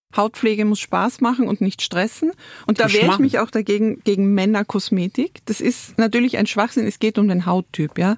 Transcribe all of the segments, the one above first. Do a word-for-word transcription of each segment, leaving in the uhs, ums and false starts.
Hautpflege muss Spaß machen und nicht stressen. Und da wehre ich mich auch dagegen, gegen Männerkosmetik. Das ist natürlich ein Schwachsinn, es geht um den Hauttyp, ja.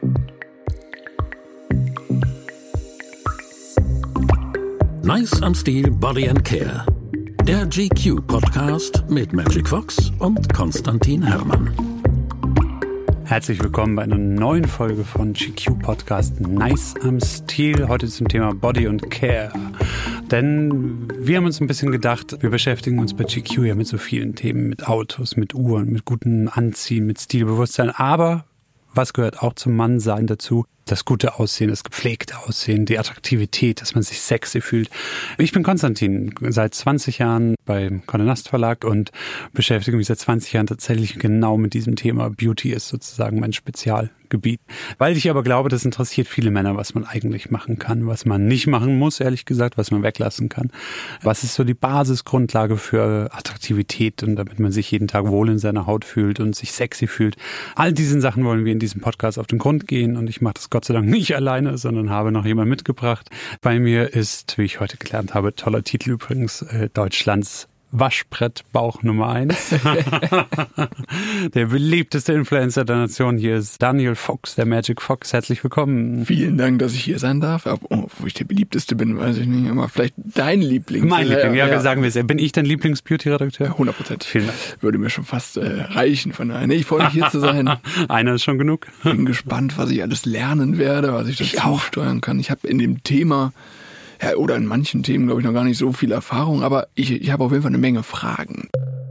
Nice am Stil Body and Care. Der G Q-Podcast mit Magic Fox und Konstantin Herrmann. Herzlich willkommen bei einer neuen Folge von G Q-Podcast Nice am Stil. Heute zum Thema Body und Care. Denn wir haben uns ein bisschen gedacht, wir beschäftigen uns bei G Q ja mit so vielen Themen, mit Autos, mit Uhren, mit gutem Anziehen, mit Stilbewusstsein. Aber was gehört auch zum Mannsein dazu? Das gute Aussehen, das gepflegte Aussehen, die Attraktivität, dass man sich sexy fühlt. Ich bin Konstantin, seit zwanzig Jahren beim Condé Nast Verlag und beschäftige mich seit zwanzig Jahren tatsächlich genau mit diesem Thema. Beauty ist sozusagen mein Spezialgebiet. Weil ich aber glaube, das interessiert viele Männer, was man eigentlich machen kann, was man nicht machen muss, ehrlich gesagt, was man weglassen kann. Was ist so die Basisgrundlage für Attraktivität und damit man sich jeden Tag wohl in seiner Haut fühlt und sich sexy fühlt. All diesen Sachen wollen wir in diesem Podcast auf den Grund gehen und ich mache das Gott sei Dank nicht alleine, sondern habe noch jemanden mitgebracht. Bei mir ist, wie ich heute gelernt habe, toller Titel übrigens, äh, Deutschlands Waschbrettbauch Nummer eins. Der beliebteste Influencer der Nation hier ist Daniel Fox, der Magic Fox. Herzlich willkommen. Vielen Dank, dass ich hier sein darf. Oh, wo ich der beliebteste bin, weiß ich nicht. Aber vielleicht dein Liebling. Mein Liebling, ja, ja. Sagen wir es. Bin ich dein Lieblings-Beauty-Redakteur? hundert Prozent. Vielen Dank. Würde mir schon fast äh, reichen von daher. Nee, ich freue mich hier zu sein. Einer ist schon genug. Bin gespannt, was ich alles lernen werde, was ich dazu auch steuern kann. Ich habe in dem Thema... Ja, oder in manchen Themen, glaube ich, noch gar nicht so viel Erfahrung, aber ich, ich habe auf jeden Fall eine Menge Fragen.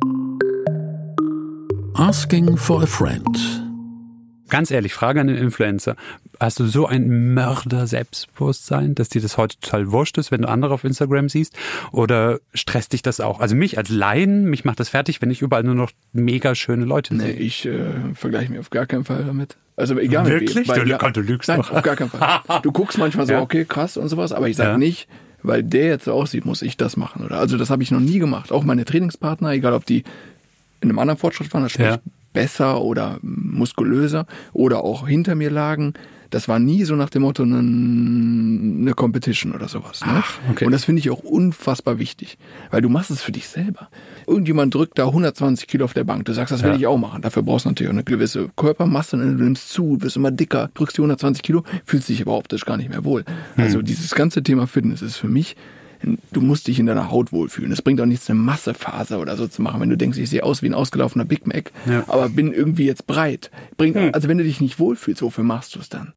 Asking for a friend. Ganz ehrlich, Frage an den Influencer. Hast du so ein Mörder-Selbstbewusstsein, dass dir das heute total wurscht ist, wenn du andere auf Instagram siehst? Oder stresst dich das auch? Also mich als Laien, mich macht das fertig, wenn ich überall nur noch mega schöne Leute sehe. Nee, ich äh, vergleiche mich auf gar keinen Fall damit. Also egal. Wirklich? Weil, du, ja, du lügst nein, doch. Auf gar keinen Fall. Du guckst manchmal so, ja. Okay, krass und sowas, aber ich sage ja. nicht, weil der jetzt so aussieht, muss ich das machen. Oder also das habe ich noch nie gemacht. Auch meine Trainingspartner, egal ob die in einem anderen Fortschritt waren, sprich ja. besser oder muskulöser oder auch hinter mir lagen, das war nie so nach dem Motto eine, eine Competition oder sowas. Ne? Ach, okay. Und das finde ich auch unfassbar wichtig, weil du machst es für dich selber. Irgendjemand drückt da hundertzwanzig Kilo auf der Bank, du sagst, das will ja. ich auch machen. Dafür brauchst du natürlich auch eine gewisse Körpermasse, du nimmst zu, wirst immer dicker, drückst die hundertzwanzig Kilo, fühlst dich aber optisch gar nicht mehr wohl. Hm. Also dieses ganze Thema Fitness ist für mich, du musst dich in deiner Haut wohlfühlen. Es bringt auch nichts, eine Massephase oder so zu machen, wenn du denkst, ich sehe aus wie ein ausgelaufener Big Mac, ja. aber bin irgendwie jetzt breit. Bringt, hm. Also wenn du dich nicht wohlfühlst, wofür machst du es dann?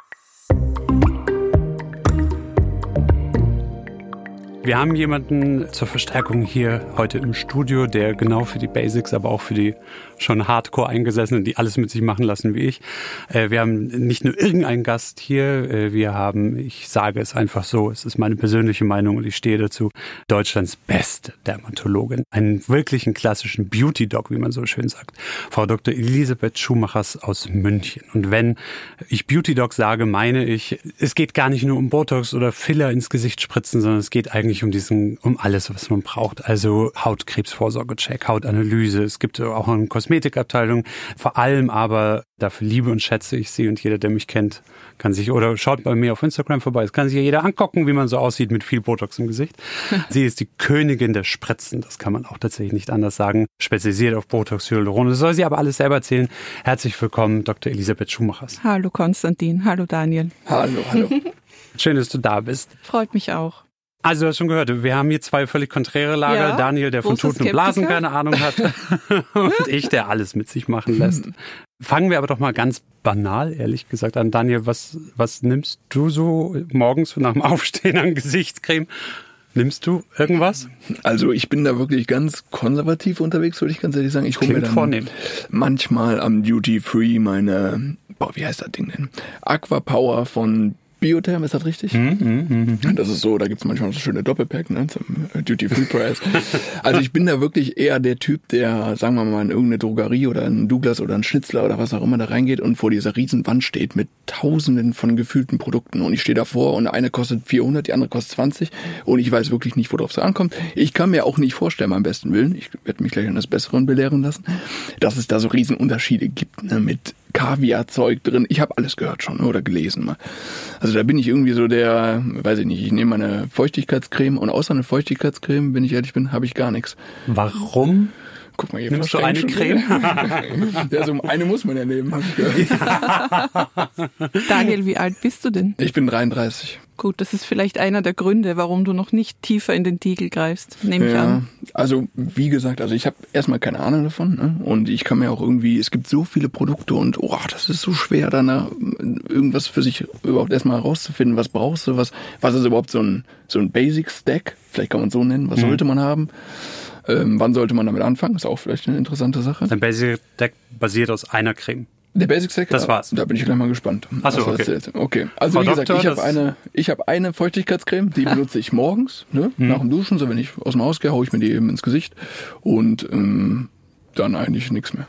Wir haben jemanden zur Verstärkung hier heute im Studio, der genau für die Basics, aber auch für die schon hardcore Eingesessenen, die alles mit sich machen lassen wie ich. Wir haben nicht nur irgendeinen Gast hier, wir haben, ich sage es einfach so, es ist meine persönliche Meinung und ich stehe dazu, Deutschlands beste Dermatologin. Einen wirklichen klassischen Beauty-Doc, wie man so schön sagt. Frau Doktor Elisabeth Schumachers aus München. Und wenn ich Beauty-Doc sage, meine ich, es geht gar nicht nur um Botox oder Filler ins Gesicht spritzen, sondern es geht eigentlich um diesen, um alles, was man braucht. Also Hautkrebsvorsorgecheck, Hautanalyse. Es gibt auch eine Kosmetikabteilung. Vor allem aber, dafür liebe und schätze ich sie und jeder, der mich kennt, kann sich, oder schaut bei mir auf Instagram vorbei. Es kann sich ja jeder angucken, wie man so aussieht mit viel Botox im Gesicht. Sie ist die Königin der Spritzen. Das kann man auch tatsächlich nicht anders sagen. Spezialisiert auf Botox, Hyaluron. Das soll sie aber alles selber erzählen. Herzlich willkommen, Doktor Elisabeth Schumachers. Hallo Konstantin. Hallo Daniel. Hallo, hallo. Schön, dass du da bist. Freut mich auch. Also du hast schon gehört, wir haben hier zwei völlig konträre Lager. Ja, Daniel, der von Tuten und Blasen keine Ahnung hat und ich, der alles mit sich machen lässt. Fangen wir aber doch mal ganz banal, ehrlich gesagt, an. Daniel, was, was nimmst du so morgens nach dem Aufstehen an Gesichtscreme? Nimmst du irgendwas? Also ich bin da wirklich ganz konservativ unterwegs, würde ich ganz ehrlich sagen. Ich hole mir dann vornehm. manchmal am Duty Free meine, boah, wie heißt das Ding denn? Aqua Power von Biotherm, ist das richtig? Mm, mm, mm. Das ist so, da gibt's manchmal so schöne Doppelpack, ne, zum Duty-Free-Preis. Also ich bin da wirklich eher der Typ, der, sagen wir mal, in irgendeine Drogerie oder in Douglas oder ein Schnitzler oder was auch immer da reingeht und vor dieser riesen Wand steht mit tausenden von gefühlten Produkten und ich stehe davor und eine kostet vierhundert, die andere kostet zwanzig und ich weiß wirklich nicht, worauf es ankommt. Ich kann mir auch nicht vorstellen, beim besten Willen, ich werde mich gleich an das Besseren belehren lassen, dass es da so riesen Unterschiede gibt, ne, mit Kaviarzeug drin. Ich habe alles gehört schon oder gelesen mal. Also da bin ich irgendwie so der, weiß ich nicht, ich nehme meine Feuchtigkeitscreme und außer eine Feuchtigkeitscreme, wenn ich ehrlich bin, habe ich gar nichts. Warum? Guck mal, hier nimmst du eine Creme? Ja, so eine muss man ja nehmen, habe ich gehört. Daniel, wie alt bist du denn? Ich bin dreiunddreißig. Gut, das ist vielleicht einer der Gründe, warum du noch nicht tiefer in den Tiegel greifst, nehme ich ja, an. Also wie gesagt, also ich habe erstmal keine Ahnung davon, ne? Und ich kann mir auch irgendwie, es gibt so viele Produkte und oh, das ist so schwer, dann irgendwas für sich überhaupt erstmal herauszufinden, was brauchst du, was was ist überhaupt so ein so ein Basic Stack, vielleicht kann man es so nennen, was mhm. sollte man haben? Ähm, wann sollte man damit anfangen? Ist auch vielleicht eine interessante Sache. Ein Basic Stack basiert aus einer Creme. Der Basic Stack? Das war's. Da bin ich gleich mal gespannt. Ach so, okay. Okay. Also Frau wie gesagt, Doktor, ich habe eine, ich habe eine Feuchtigkeitscreme, die benutze ich morgens, ne, hm. nach dem Duschen. So wenn ich aus dem Haus gehe, haue ich mir die eben ins Gesicht und ähm, dann eigentlich nichts mehr.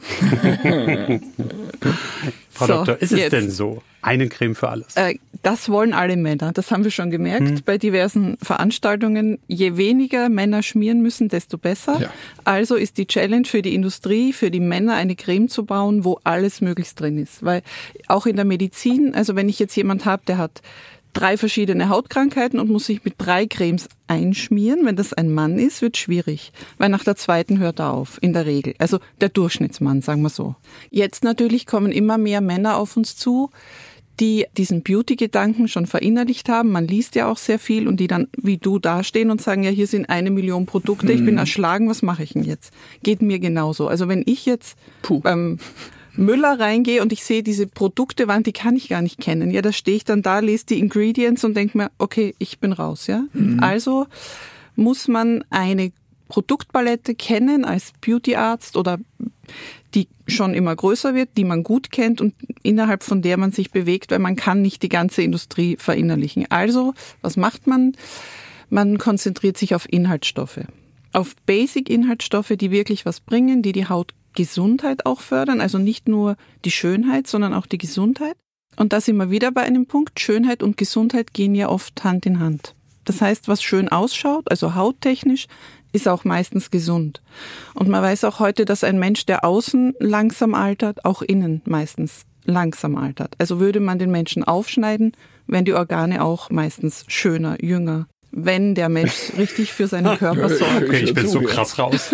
Frau so, Doktor, ist es jetzt denn so? Eine Creme für alles? Äh, das wollen alle Männer. Das haben wir schon gemerkt hm. bei diversen Veranstaltungen. Je weniger Männer schmieren müssen, desto besser. Ja. Also ist die Challenge für die Industrie, für die Männer eine Creme zu bauen, wo alles möglichst drin ist. Weil auch in der Medizin, also wenn ich jetzt jemand habe, der hat drei verschiedene Hautkrankheiten und muss sich mit drei Cremes einschmieren. Wenn das ein Mann ist, wird schwierig, weil nach der zweiten hört er auf, in der Regel. Also der Durchschnittsmann, sagen wir so. Jetzt natürlich kommen immer mehr Männer auf uns zu, die diesen Beauty-Gedanken schon verinnerlicht haben. Man liest ja auch sehr viel und die dann wie du dastehen und sagen, ja, hier sind eine Million Produkte, ich bin erschlagen, was mache ich denn jetzt? Geht mir genauso. Also wenn ich jetzt Puh. beim Müller reingehe und ich sehe diese Produktewand, die kann ich gar nicht kennen. Ja, da stehe ich dann da, lese die Ingredients und denke mir, okay, ich bin raus, ja. Mhm. Also muss man eine Produktpalette kennen als Beautyarzt oder die schon immer größer wird, die man gut kennt und innerhalb von der man sich bewegt, weil man kann nicht die ganze Industrie verinnerlichen. Also, was macht man? Man konzentriert sich auf Inhaltsstoffe. Auf Basic-Inhaltsstoffe, die wirklich was bringen, die die Haut Gesundheit auch fördern, also nicht nur die Schönheit, sondern auch die Gesundheit. Und da sind wir wieder bei einem Punkt, Schönheit und Gesundheit gehen ja oft Hand in Hand. Das heißt, was schön ausschaut, also hauttechnisch, ist auch meistens gesund. Und man weiß auch heute, dass ein Mensch, der außen langsam altert, auch innen meistens langsam altert. Also würde man den Menschen aufschneiden, wären die Organe auch meistens schöner, jünger, wenn der Mensch richtig für seinen Körper sorgt. Okay, ich bin so krass raus.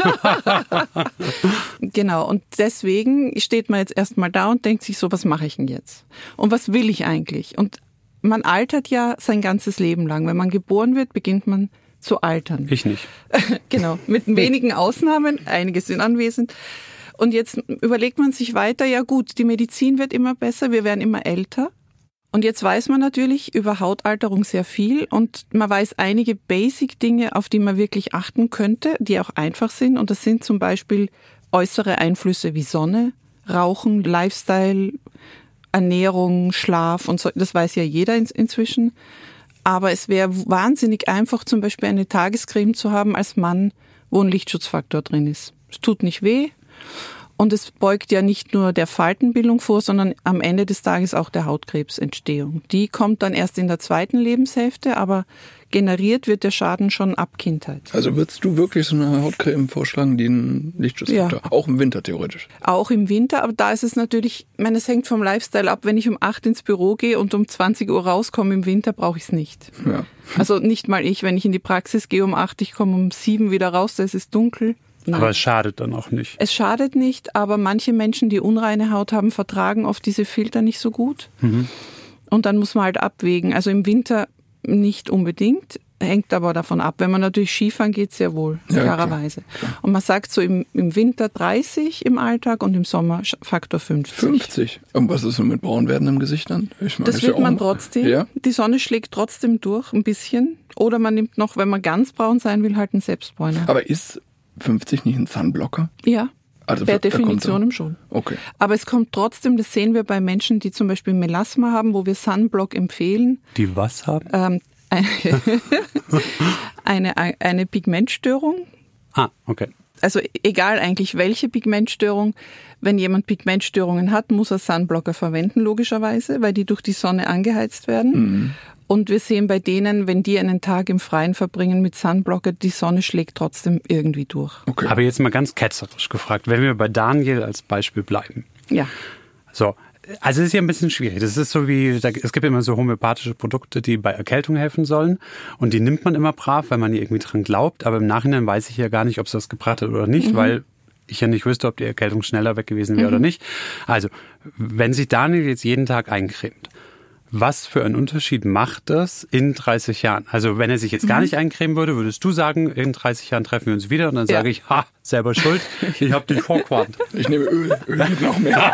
Genau, und deswegen steht man jetzt erstmal da und denkt sich so, was mache ich denn jetzt? Und was will ich eigentlich? Und man altert ja sein ganzes Leben lang. Wenn man geboren wird, beginnt man zu altern. Ich nicht. Genau, mit wenigen Ausnahmen, einige sind anwesend. Und jetzt überlegt man sich weiter, ja gut, die Medizin wird immer besser, wir werden immer älter. Und jetzt weiß man natürlich über Hautalterung sehr viel und man weiß einige Basic-Dinge, auf die man wirklich achten könnte, die auch einfach sind. Und das sind zum Beispiel äußere Einflüsse wie Sonne, Rauchen, Lifestyle, Ernährung, Schlaf und so. Das weiß ja jeder in, inzwischen. Aber es wäre wahnsinnig einfach, zum Beispiel eine Tagescreme zu haben als Mann, wo ein Lichtschutzfaktor drin ist. Es tut nicht weh. Und es beugt ja nicht nur der Faltenbildung vor, sondern am Ende des Tages auch der Hautkrebsentstehung. Die kommt dann erst in der zweiten Lebenshälfte, aber generiert wird der Schaden schon ab Kindheit. Also würdest du wirklich so eine Hautcreme vorschlagen, die einen Lichtschutzfaktor hat? Ja. Auch im Winter theoretisch? Auch im Winter, aber da ist es natürlich, ich meine, es hängt vom Lifestyle ab. Wenn ich um acht ins Büro gehe und um zwanzig Uhr rauskomme im Winter, brauche ich es nicht. Ja. Also nicht mal ich, wenn ich in die Praxis gehe um acht, ich komme um sieben wieder raus, da ist es dunkel. Nein. Aber es schadet dann auch nicht. Es schadet nicht, aber manche Menschen, die unreine Haut haben, vertragen oft diese Filter nicht so gut. Mhm. Und dann muss man halt abwägen. Also im Winter nicht unbedingt, hängt aber davon ab. Wenn man natürlich Skifahren geht, sehr wohl, ja, klarerweise. Klar, klar. Und man sagt so im, im Winter dreißig im Alltag und im Sommer Faktor fünfzig. fünfzig? Und was ist so mit Braunwerden im Gesicht dann? Ich meine, das wird ja man trotzdem. Ja? Die Sonne schlägt trotzdem durch, ein bisschen. Oder man nimmt noch, wenn man ganz braun sein will, halt einen Selbstbräuner. Aber ist fünfzig nicht ein Sunblocker? Ja, also per Definition schon. Okay. Aber es kommt trotzdem, das sehen wir bei Menschen, die zum Beispiel Melasma haben, wo wir Sunblock empfehlen. Die was haben? Ähm, eine, eine, eine Pigmentstörung. Ah, okay. Also egal eigentlich welche Pigmentstörung, wenn jemand Pigmentstörungen hat, muss er Sunblocker verwenden, logischerweise, weil die durch die Sonne angeheizt werden. Mhm. Und wir sehen bei denen, wenn die einen Tag im Freien verbringen mit Sunblocker, die Sonne schlägt trotzdem irgendwie durch. Okay. Aber jetzt mal ganz ketzerisch gefragt, wenn wir bei Daniel als Beispiel bleiben. Ja. So, Also es ist ja ein bisschen schwierig. Das ist so wie, es gibt immer so homöopathische Produkte, die bei Erkältung helfen sollen. Und die nimmt man immer brav, weil man irgendwie dran glaubt. Aber im Nachhinein weiß ich ja gar nicht, ob es das gebracht hat oder nicht, mhm. weil ich ja nicht wüsste, ob die Erkältung schneller weg gewesen wäre mhm. oder nicht. Also, wenn sich Daniel jetzt jeden Tag eincremt, was für einen Unterschied macht das in dreißig Jahren? Also wenn er sich jetzt gar nicht eincremen würde, würdest du sagen, in dreißig Jahren treffen wir uns wieder und dann ja. sage ich, ha, selber schuld, ich habe dich vorgewarnt. Ich nehme Öl, Öl mit noch mehr.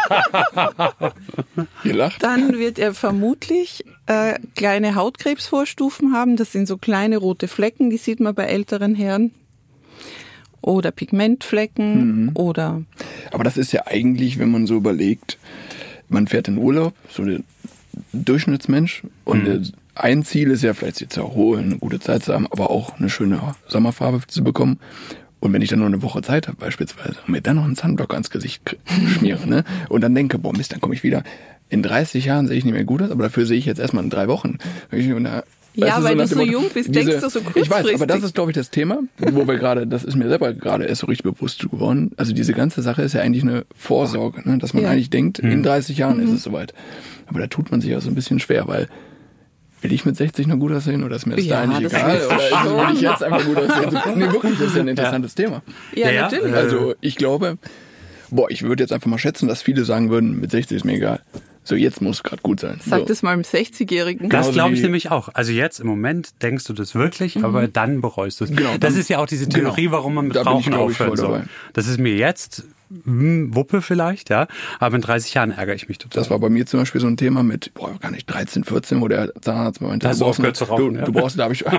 Ihr lacht. Dann wird er vermutlich äh, kleine Hautkrebsvorstufen haben. Das sind so kleine rote Flecken, die sieht man bei älteren Herren. Oder Pigmentflecken mhm. oder... Aber das ist ja eigentlich, wenn man so überlegt, man fährt in Urlaub, so eine Durchschnittsmensch und mhm. ein Ziel ist ja vielleicht sich zu erholen, eine gute Zeit zu haben, aber auch eine schöne Sommerfarbe zu bekommen. Und wenn ich dann noch eine Woche Zeit habe beispielsweise und mir dann noch einen Sunblock ans Gesicht schmiere, ne, und dann denke, boah Mist, dann komme ich wieder, in dreißig Jahren sehe ich nicht mehr gut aus, aber dafür sehe ich jetzt erstmal in drei Wochen. Und da, ja, weil du so jung bist, diese, denkst du so kurzfristig. Ich weiß, aber das ist, glaube ich, das Thema, wo wir gerade, das ist mir selber gerade erst so richtig bewusst geworden. Also diese ganze Sache ist ja eigentlich eine Vorsorge, ne? Dass man ja. eigentlich denkt, mhm. in dreißig Jahren mhm. ist es soweit. Aber da tut man sich ja so ein bisschen schwer, weil will ich mit sechzig noch gut aussehen oder ist mir das ja, da eigentlich egal? Oder ist, will ich jetzt einfach gut aussehen? Nee, wirklich, das ist ja ein interessantes ja. Thema. Ja, ja, natürlich. Also ich glaube, boah, ich würde jetzt einfach mal schätzen, dass viele sagen würden, mit sechzig ist mir egal. So, jetzt muss es gerade gut sein. Sag so. das mal einem sechzigjährigen. Das glaube ich nämlich auch. Also jetzt im Moment denkst du das wirklich, mhm. aber dann bereust du es. Genau, das ist ja auch diese Theorie, genau. warum man mit Rauchen aufhören soll. Das ist mir jetzt hm, Wuppe vielleicht, ja, aber in dreißig Jahren ärgere ich mich total. Das war bei mir zum Beispiel so ein Thema mit, boah, gar nicht, dreizehn, vierzehn, wo der Zahnarzt meinte, du brauchst, eine, zu rauchen, du, ja. du brauchst, da habe ich,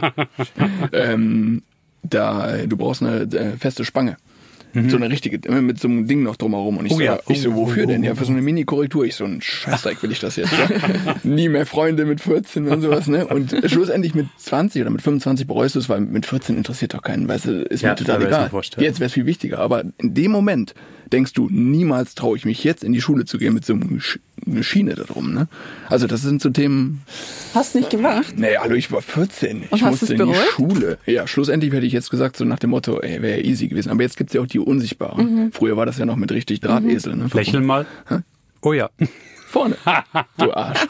ähm, da, du brauchst eine äh, feste Spange. Mhm. So eine richtige, mit so einem Ding noch drumherum. Und ich, oh, so, ja. ich so, wofür oh, oh, denn? Ja, für so eine Mini-Korrektur. Ich so, ein Scheißdreck will ich das jetzt. Ja? Nie mehr Freunde mit vierzehn und sowas, ne? Und schlussendlich mit zwanzig oder mit fünfundzwanzig bereust du es, weil mit vierzehn interessiert doch keinen, weißt du, ist ja, mir total egal. Jetzt wäre es viel wichtiger. Aber in dem Moment denkst du, niemals traue ich mich jetzt in die Schule zu gehen mit so einer Schiene da drum, ne? Also das sind so Themen. Hast du nicht gemacht? Nee, hallo, ich war vierzehn. Und ich hast musste in die Schule. Ja, schlussendlich hätte ich jetzt gesagt, so nach dem Motto, ey, wäre ja easy gewesen. Aber jetzt gibt's ja auch die Unsichtbaren. Mhm. Früher war das ja noch mit richtig Drahtesel, ne? Lächeln mal. Hä? Oh ja. Vorne. Du Arsch.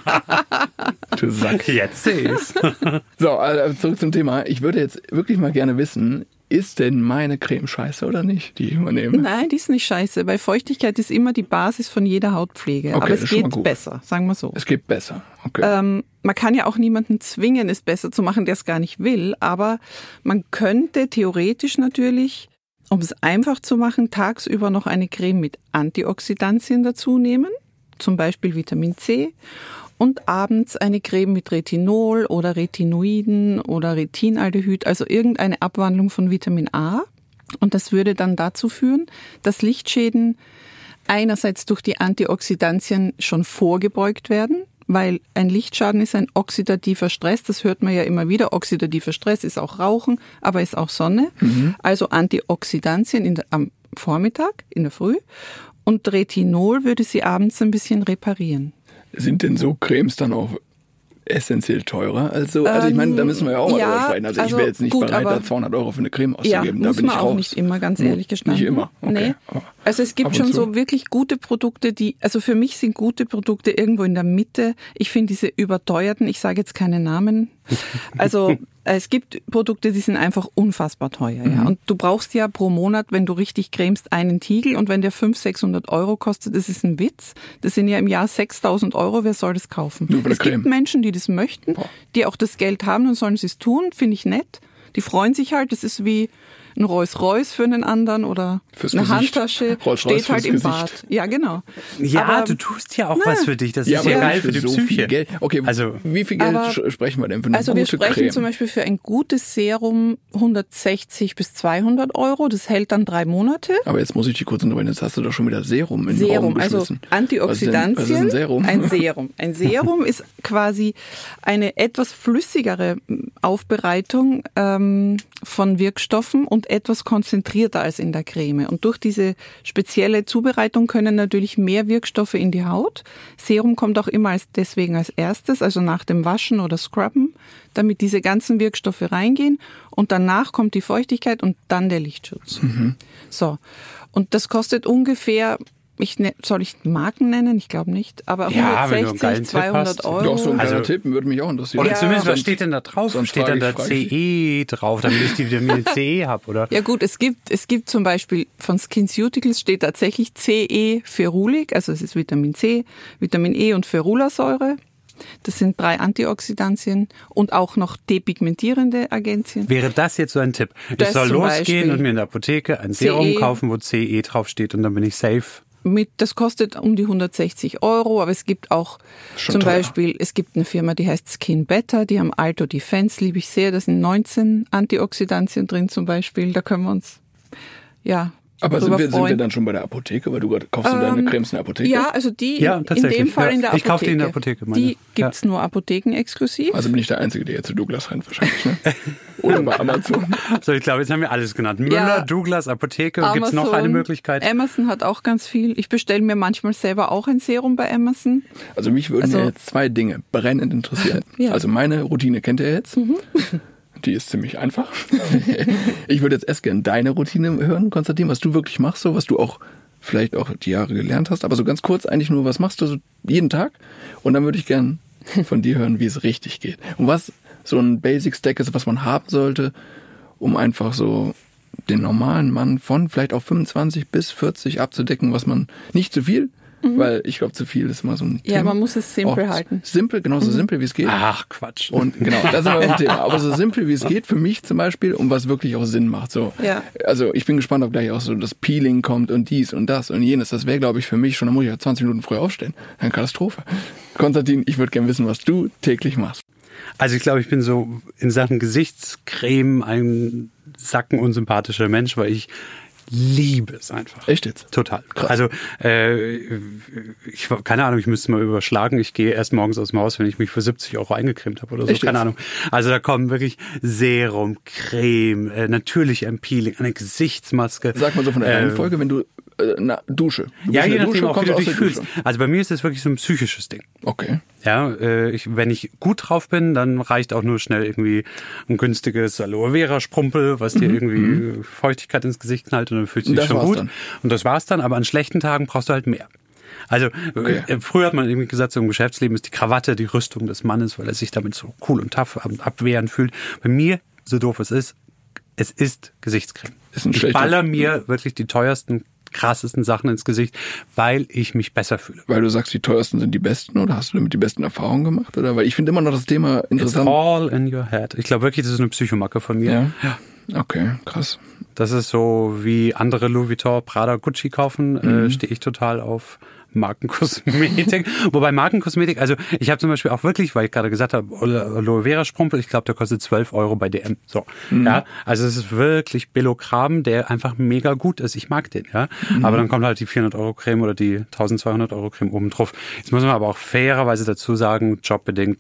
Du Sack. Jetzt sehe ich's. So, also zurück zum Thema. Ich würde jetzt wirklich mal gerne wissen, ist denn meine Creme scheiße oder nicht, die ich immer nehme? Nein, die ist nicht scheiße. Weil Feuchtigkeit ist immer die Basis von jeder Hautpflege. Okay, aber es geht besser, sagen wir so. Es geht besser, okay. Ähm, man kann ja auch niemanden zwingen, es besser zu machen, der es gar nicht will. Aber man könnte theoretisch natürlich, um es einfach zu machen, tagsüber noch eine Creme mit Antioxidantien dazu nehmen. Zum Beispiel Vitamin C. Und abends eine Creme mit Retinol oder Retinoiden oder Retinaldehyd, also irgendeine Abwandlung von Vitamin A. Und das würde dann dazu führen, dass Lichtschäden einerseits durch die Antioxidantien schon vorgebeugt werden, weil ein Lichtschaden ist ein oxidativer Stress, das hört man ja immer wieder. Oxidativer Stress ist auch Rauchen, aber ist auch Sonne. Mhm. Also Antioxidantien in der, am Vormittag, in der Früh. Und Retinol würde sie abends ein bisschen reparieren. Sind denn so Cremes dann auch essentiell teurer? Also, also ich meine, da müssen wir ja auch mal ja, drüber sprechen. Also, also ich wäre jetzt nicht gut, bereit, da zweihundert Euro für eine Creme auszugeben. Ja, da bin muss man ich auch raus. nicht immer, ganz ehrlich gestanden. Nicht immer? Okay. Nee. Also es gibt schon zu. so wirklich gute Produkte, die, also für mich sind gute Produkte irgendwo in der Mitte. Ich finde diese überteuerten, ich sage jetzt keine Namen, also es gibt Produkte, die sind einfach unfassbar teuer. Ja. Und du brauchst ja pro Monat, wenn du richtig cremst, einen Tiegel. Und wenn der fünfhundert, sechshundert Euro kostet, das ist ein Witz. Das sind ja im Jahr sechstausend Euro. Wer soll das kaufen? Nur für es Creme. Gibt Menschen, die das möchten, Boah. die auch das Geld haben und sollen sie es tun. Finde ich nett. Die freuen sich halt. Das ist wie ein Rolls-Royce für einen anderen oder fürs eine Gesicht. Handtasche, Rolls-Royce steht halt im Gesicht. Bad. Ja, genau. Ja, aber, du tust ja auch na, was für dich. Das ja, ist ja aber geil für, für die so Psyche. Viel Geld. Okay, also wie viel Geld aber, sprechen wir denn für eine also gute wir sprechen Creme? Zum Beispiel für ein gutes Serum hundertsechzig bis zweihundert Euro. Das hält dann drei Monate. Aber jetzt muss ich dich kurz unterbrechen. Jetzt hast du doch schon wieder Serum in den Serum, Raum geschmissen. Also Antioxidantien. Was ist, denn, was ist ein Serum? Ein Serum. Ein Serum ist quasi eine etwas flüssigere Aufbereitung ähm, von Wirkstoffen und etwas konzentrierter als in der Creme. Und durch diese spezielle Zubereitung können natürlich mehr Wirkstoffe in die Haut. Serum kommt auch immer als, deswegen als erstes, also nach dem Waschen oder Scrubben, damit diese ganzen Wirkstoffe reingehen. Und danach kommt die Feuchtigkeit und dann der Lichtschutz. Mhm. So. Und das kostet ungefähr ich ne, soll ich Marken nennen? Ich glaube nicht. Aber ja, hundertsechzig, zweihundert Euro. Doch, so ein also, kleiner Tipp würde mich auch interessieren. Oder ja. zumindest, was steht denn da drauf? Sonst Steht dann da C E drauf, damit ich die Vitamin C habe, oder? Ja gut, es gibt, es gibt zum Beispiel von SkinCeuticals steht tatsächlich C E Ferulic, also es ist Vitamin C, Vitamin E und Ferulasäure. Das sind drei Antioxidantien und auch noch depigmentierende Agenzien. Wäre das jetzt so ein Tipp? Das ich soll zum losgehen Beispiel und mir in der Apotheke ein Serum C E kaufen, wo C E draufsteht und dann bin ich safe. Mit, das kostet um die hundertsechzig Euro, aber es gibt auch Schon zum teuer. Beispiel, es gibt eine Firma, die heißt Skin Better, die haben Alto Defense, liebe ich sehr, da sind neunzehn Antioxidantien drin zum Beispiel, da können wir uns, ja, Aber sind drüber wir, sind wir freuen. dann schon bei der Apotheke, weil du gerade kaufst du deine Cremes in der Apotheke? Ja, also die Ja, in tatsächlich. dem Fall Ja, in der ich Apotheke. kaufe die in der Apotheke, meine. Die gibt's nur apothekenexklusiv. Also bin ich der Einzige, der jetzt zu Douglas rennt wahrscheinlich, ne? Oder bei Amazon. So, ich glaube, jetzt haben wir alles genannt. Müller, Ja. Douglas, Apotheke. Gibt es Amazon, noch eine Möglichkeit? Amazon hat auch ganz viel. Ich bestelle mir manchmal selber auch ein Serum bei Amazon. Also mich würden Also- ja jetzt zwei Dinge brennend interessieren. Ja. Also meine Routine kennt ihr jetzt. Die ist ziemlich einfach. Ich würde jetzt erst gerne deine Routine hören, Konstantin, was du wirklich machst, so was du auch vielleicht auch die Jahre gelernt hast, aber so ganz kurz eigentlich nur, was machst du so jeden Tag? Und dann würde ich gern von dir hören, wie es richtig geht. Und was so ein Basic-Stack ist, was man haben sollte, um einfach so den normalen Mann von vielleicht auch fünfundzwanzig bis vierzig abzudecken, was man nicht zu viel, weil ich glaube, zu viel ist immer so ein Ja, Thema. man muss es simpel Auch halten. Simpel, genauso simpel wie es geht. Ach, Quatsch. Und genau, das ist aber ein Thema. Aber so simpel wie es geht für mich zum Beispiel und was wirklich auch Sinn macht. So, Ja. Also ich bin gespannt, ob gleich auch so das Peeling kommt und dies und das und jenes. Das wäre, glaube ich, für mich schon, da muss ich ja zwanzig Minuten früher aufstehen. Eine Katastrophe. Konstantin, ich würde gerne wissen, was du täglich machst. Also ich glaube, ich bin so in Sachen Gesichtscreme ein sackenunsympathischer Mensch, weil ich liebe es einfach. Echt jetzt? Total. Krass. Also äh, ich keine Ahnung, ich müsste mal überschlagen. Ich gehe erst morgens aus dem Haus, wenn ich mich für siebzig Euro eingecremt habe oder so. Echt Keine jetzt? Ahnung. Also da kommen wirklich Serum, Creme, äh, natürlich ein Peeling, eine Gesichtsmaske. Sag mal so von der äh, Reihenfolge, wenn du äh, na, Dusche. Du Ja, bist in je der nachdem Dusche, auch, wie kommst du aus dich der fühlst. Dusche. Also bei mir ist das wirklich so ein psychisches Ding. Okay. Ja, äh, ich, wenn ich gut drauf bin, dann reicht auch nur schnell irgendwie ein günstiges Aloe Vera Sprumpel, was dir Mhm. irgendwie Feuchtigkeit ins Gesicht knallt und dann fühlst du Und dich das schon war's gut. dann. Und das war's dann, aber an schlechten Tagen brauchst du halt mehr. Also Okay. äh, früher hat man irgendwie gesagt, so im Geschäftsleben ist die Krawatte die Rüstung des Mannes, weil er sich damit so cool und tough ab- abwehren fühlt. Bei mir, so doof es ist, es ist Gesichtscreme. Ist ein ich schlechter- baller mir wirklich die teuersten, krassesten Sachen ins Gesicht, weil ich mich besser fühle. Weil du sagst, die teuersten sind die besten oder hast du damit die besten Erfahrungen gemacht? Oder? Weil ich finde immer noch das Thema It's interessant. all in your head. Ich glaube wirklich, das ist eine Psychomacke von mir. Ja. Okay, krass. Das ist so, wie andere Louis Vuitton, Prada, Gucci kaufen, Mhm. äh, stehe ich total auf Markenkosmetik. Wobei Markenkosmetik, also ich habe zum Beispiel auch wirklich, weil ich gerade gesagt habe, Aloe Vera Sprumpel, ich glaube, der kostet zwölf Euro bei D M. So, Mhm. ja, also es ist wirklich Billo-Kram, der einfach mega gut ist. Ich mag den, ja. Mhm. Aber dann kommt halt die vierhundert Euro Creme oder die eintausendzweihundert Euro Creme oben drauf. Jetzt muss man aber auch fairerweise dazu sagen, jobbedingt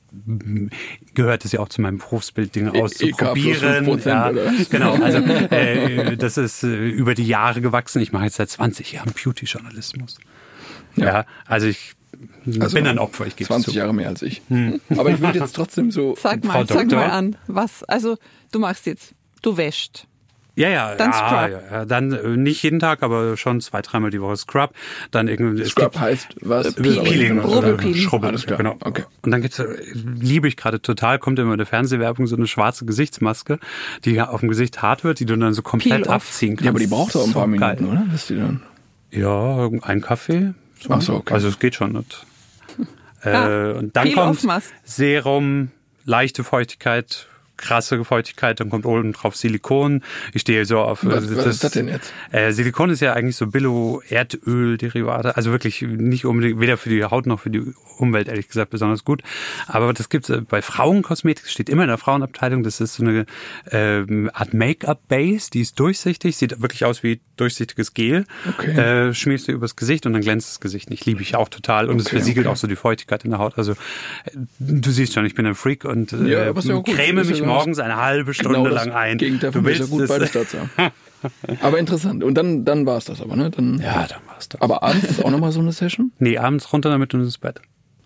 gehört es ja auch zu meinem Berufsbild, Dinge E- auszuprobieren. E K plus fünf Prozent, ja, oder? genau, also äh, das ist äh, über die Jahre gewachsen. Ich mache jetzt seit zwanzig Jahren Beauty-Journalismus. Ja. ja, also ich Also bin ein Opfer, ich gebe es zwanzig zu. Jahre mehr als ich. Aber ich würde jetzt trotzdem so... Sag Frau mal, sag Doktor? mal an, was, also du machst jetzt, du wäschst. Ja, ja, Dann ja, Scrub. ja, ja, dann äh, nicht jeden Tag, aber schon zwei, dreimal die Woche Scrub. Dann irgendwie es Scrub gibt heißt was? Peeling. Peeling, Rubbelpeeling. Schrubbel, Alles klar, genau. okay. Und dann gibt's, äh, liebe ich gerade total, kommt immer in der Fernsehwerbung so eine schwarze Gesichtsmaske, die auf dem Gesicht hart wird, die du dann so komplett Peel-off. abziehen kannst. Ja, aber die braucht doch ein paar So Minuten, geil. oder? Bis die dann... Ja, ein Kaffee. So. Ach so, okay. Also es geht schon nicht. Äh, Ah, und dann Peel-off kommt Mask. Serum, leichte Feuchtigkeit, krasse Feuchtigkeit, dann kommt oben drauf Silikon. Ich stehe so auf... Was- äh, was ist das denn jetzt? Äh, Silikon ist ja eigentlich so Billo-Erdöl-Derivate, also wirklich nicht unbedingt, weder für die Haut noch für die Umwelt, ehrlich gesagt, besonders gut. Aber das gibt's äh, bei Frauenkosmetik, das steht immer in der Frauenabteilung, das ist so eine ähm, Art Make-up-Base, die ist durchsichtig, sieht wirklich aus wie durchsichtiges Gel. Okay. Äh, schmierst du übers Gesicht und dann glänzt das Gesicht nicht. Liebe ich auch total. Und es Okay, versiegelt okay. auch so die Feuchtigkeit in der Haut. Also äh, du siehst schon, ich bin ein Freak und äh, Ja, aber ist ja auch gut. creme Ist ja mich genau morgens eine halbe Stunde Genau das lang ein. Gegenteil Du von mir ist ja willst gut, es- beides dazu. Aber interessant. Und dann, dann war es das aber, ne? Dann, Ja, dann war's das. aber abends ist auch nochmal so eine Session? Nee, abends runter damit und ins Bett.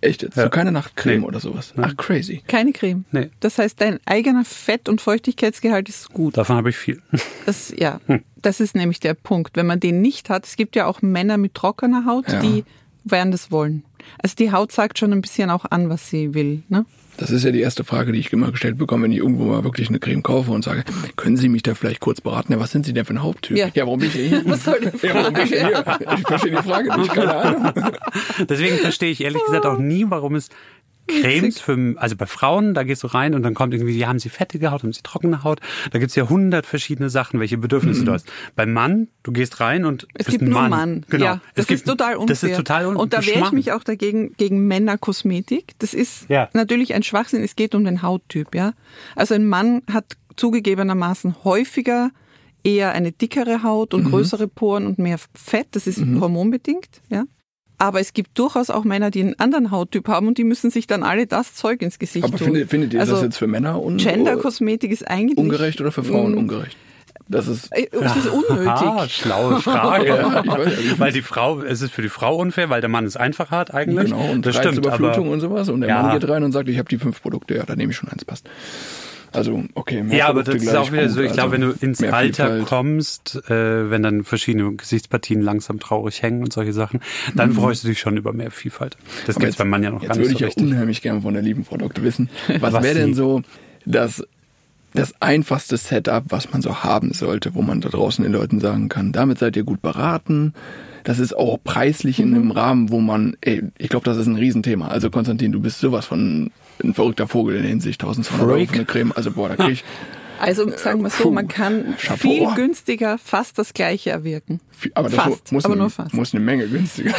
Echt jetzt? Ja. So keine Nachtcreme Nee. oder sowas? Nein. Ach, crazy. Keine Creme. Nee. Das heißt, dein eigener Fett- und Feuchtigkeitsgehalt ist gut. Davon habe ich viel. Das, ja, das ist nämlich der Punkt. Wenn man den nicht hat, es gibt ja auch Männer mit trockener Haut, Ja. die werden das wollen. Also die Haut sagt schon ein bisschen auch an, was sie will, ne? Das ist ja die erste Frage, die ich immer gestellt bekomme, wenn ich irgendwo mal wirklich eine Creme kaufe und sage, können Sie mich da vielleicht kurz beraten? Ja, was sind Sie denn für ein Haupttyp? Ja. Ja, warum bin ich hier? Was soll die Ja, warum bin ich Frage? hier? Ich verstehe die Frage nicht, keine Ahnung. Deswegen verstehe ich ehrlich gesagt auch nie, warum es Cremes für, also bei Frauen, da gehst du rein und dann kommt irgendwie, ja, haben sie fettige Haut, haben sie trockene Haut. Da gibt's ja hundert verschiedene Sachen, welche Bedürfnisse Mhm. du hast. Beim Mann, du gehst rein und Es bist gibt ein nur Mann. Mann. Genau. Ja, das es gibt, ist total unfair. Das ist total un- Und da wehre ich Geschmack. mich auch dagegen, gegen Männerkosmetik. Das ist Ja. natürlich ein Schwachsinn. Es geht um den Hauttyp, ja. Also ein Mann hat zugegebenermaßen häufiger eher eine dickere Haut und größere Poren und mehr Fett. Das ist hormonbedingt, ja. Aber es gibt durchaus auch Männer, die einen anderen Hauttyp haben und die müssen sich dann alle das Zeug ins Gesicht Aber tun. findet, findet ihr also, das jetzt für Männer un Genderkosmetik ist eigentlich ungerecht oder für Frauen Mm, ungerecht? Das ist... äh, Das ist unnötig. Ah, schlaue Frage. Ja, ich weiß, ich weil die Frau, es ist für die Frau unfair, weil der Mann es einfacher hat eigentlich. Genau, und das stimmt. Reizüberflutung Aber, und sowas. Und der Ja. Mann geht rein und sagt, ich habe die fünf Produkte, ja, da nehme ich schon eins, passt. Also, okay. mehr ja, aber Produkte das ist gleich auch wieder gut, so, ich also glaube, wenn du ins mehr Alter Vielfalt. kommst, äh, wenn dann verschiedene Gesichtspartien langsam traurig hängen und solche Sachen, dann freust du dich schon über mehr Vielfalt. Das Aber gibt's beim Mann ja noch jetzt gar würde nicht ich so ja richtig. unheimlich gerne von der lieben Frau Doktor wissen, was, Was wäre denn sie- so das, das einfachste Setup, was man so haben sollte, wo man da draußen den Leuten sagen kann, damit seid ihr gut beraten. Das ist auch preislich in einem Rahmen, wo man, ey, ich glaube, das ist ein Riesenthema. Also Konstantin, du bist sowas von ein verrückter Vogel in der Hinsicht, tausendzweihundert Euro für eine Creme. Also boah, da krieg ich, Also sagen wir so, man kann Chapeau. viel günstiger fast das Gleiche erwirken. aber das Fast, muss, aber eine, nur fast. muss eine Menge günstiger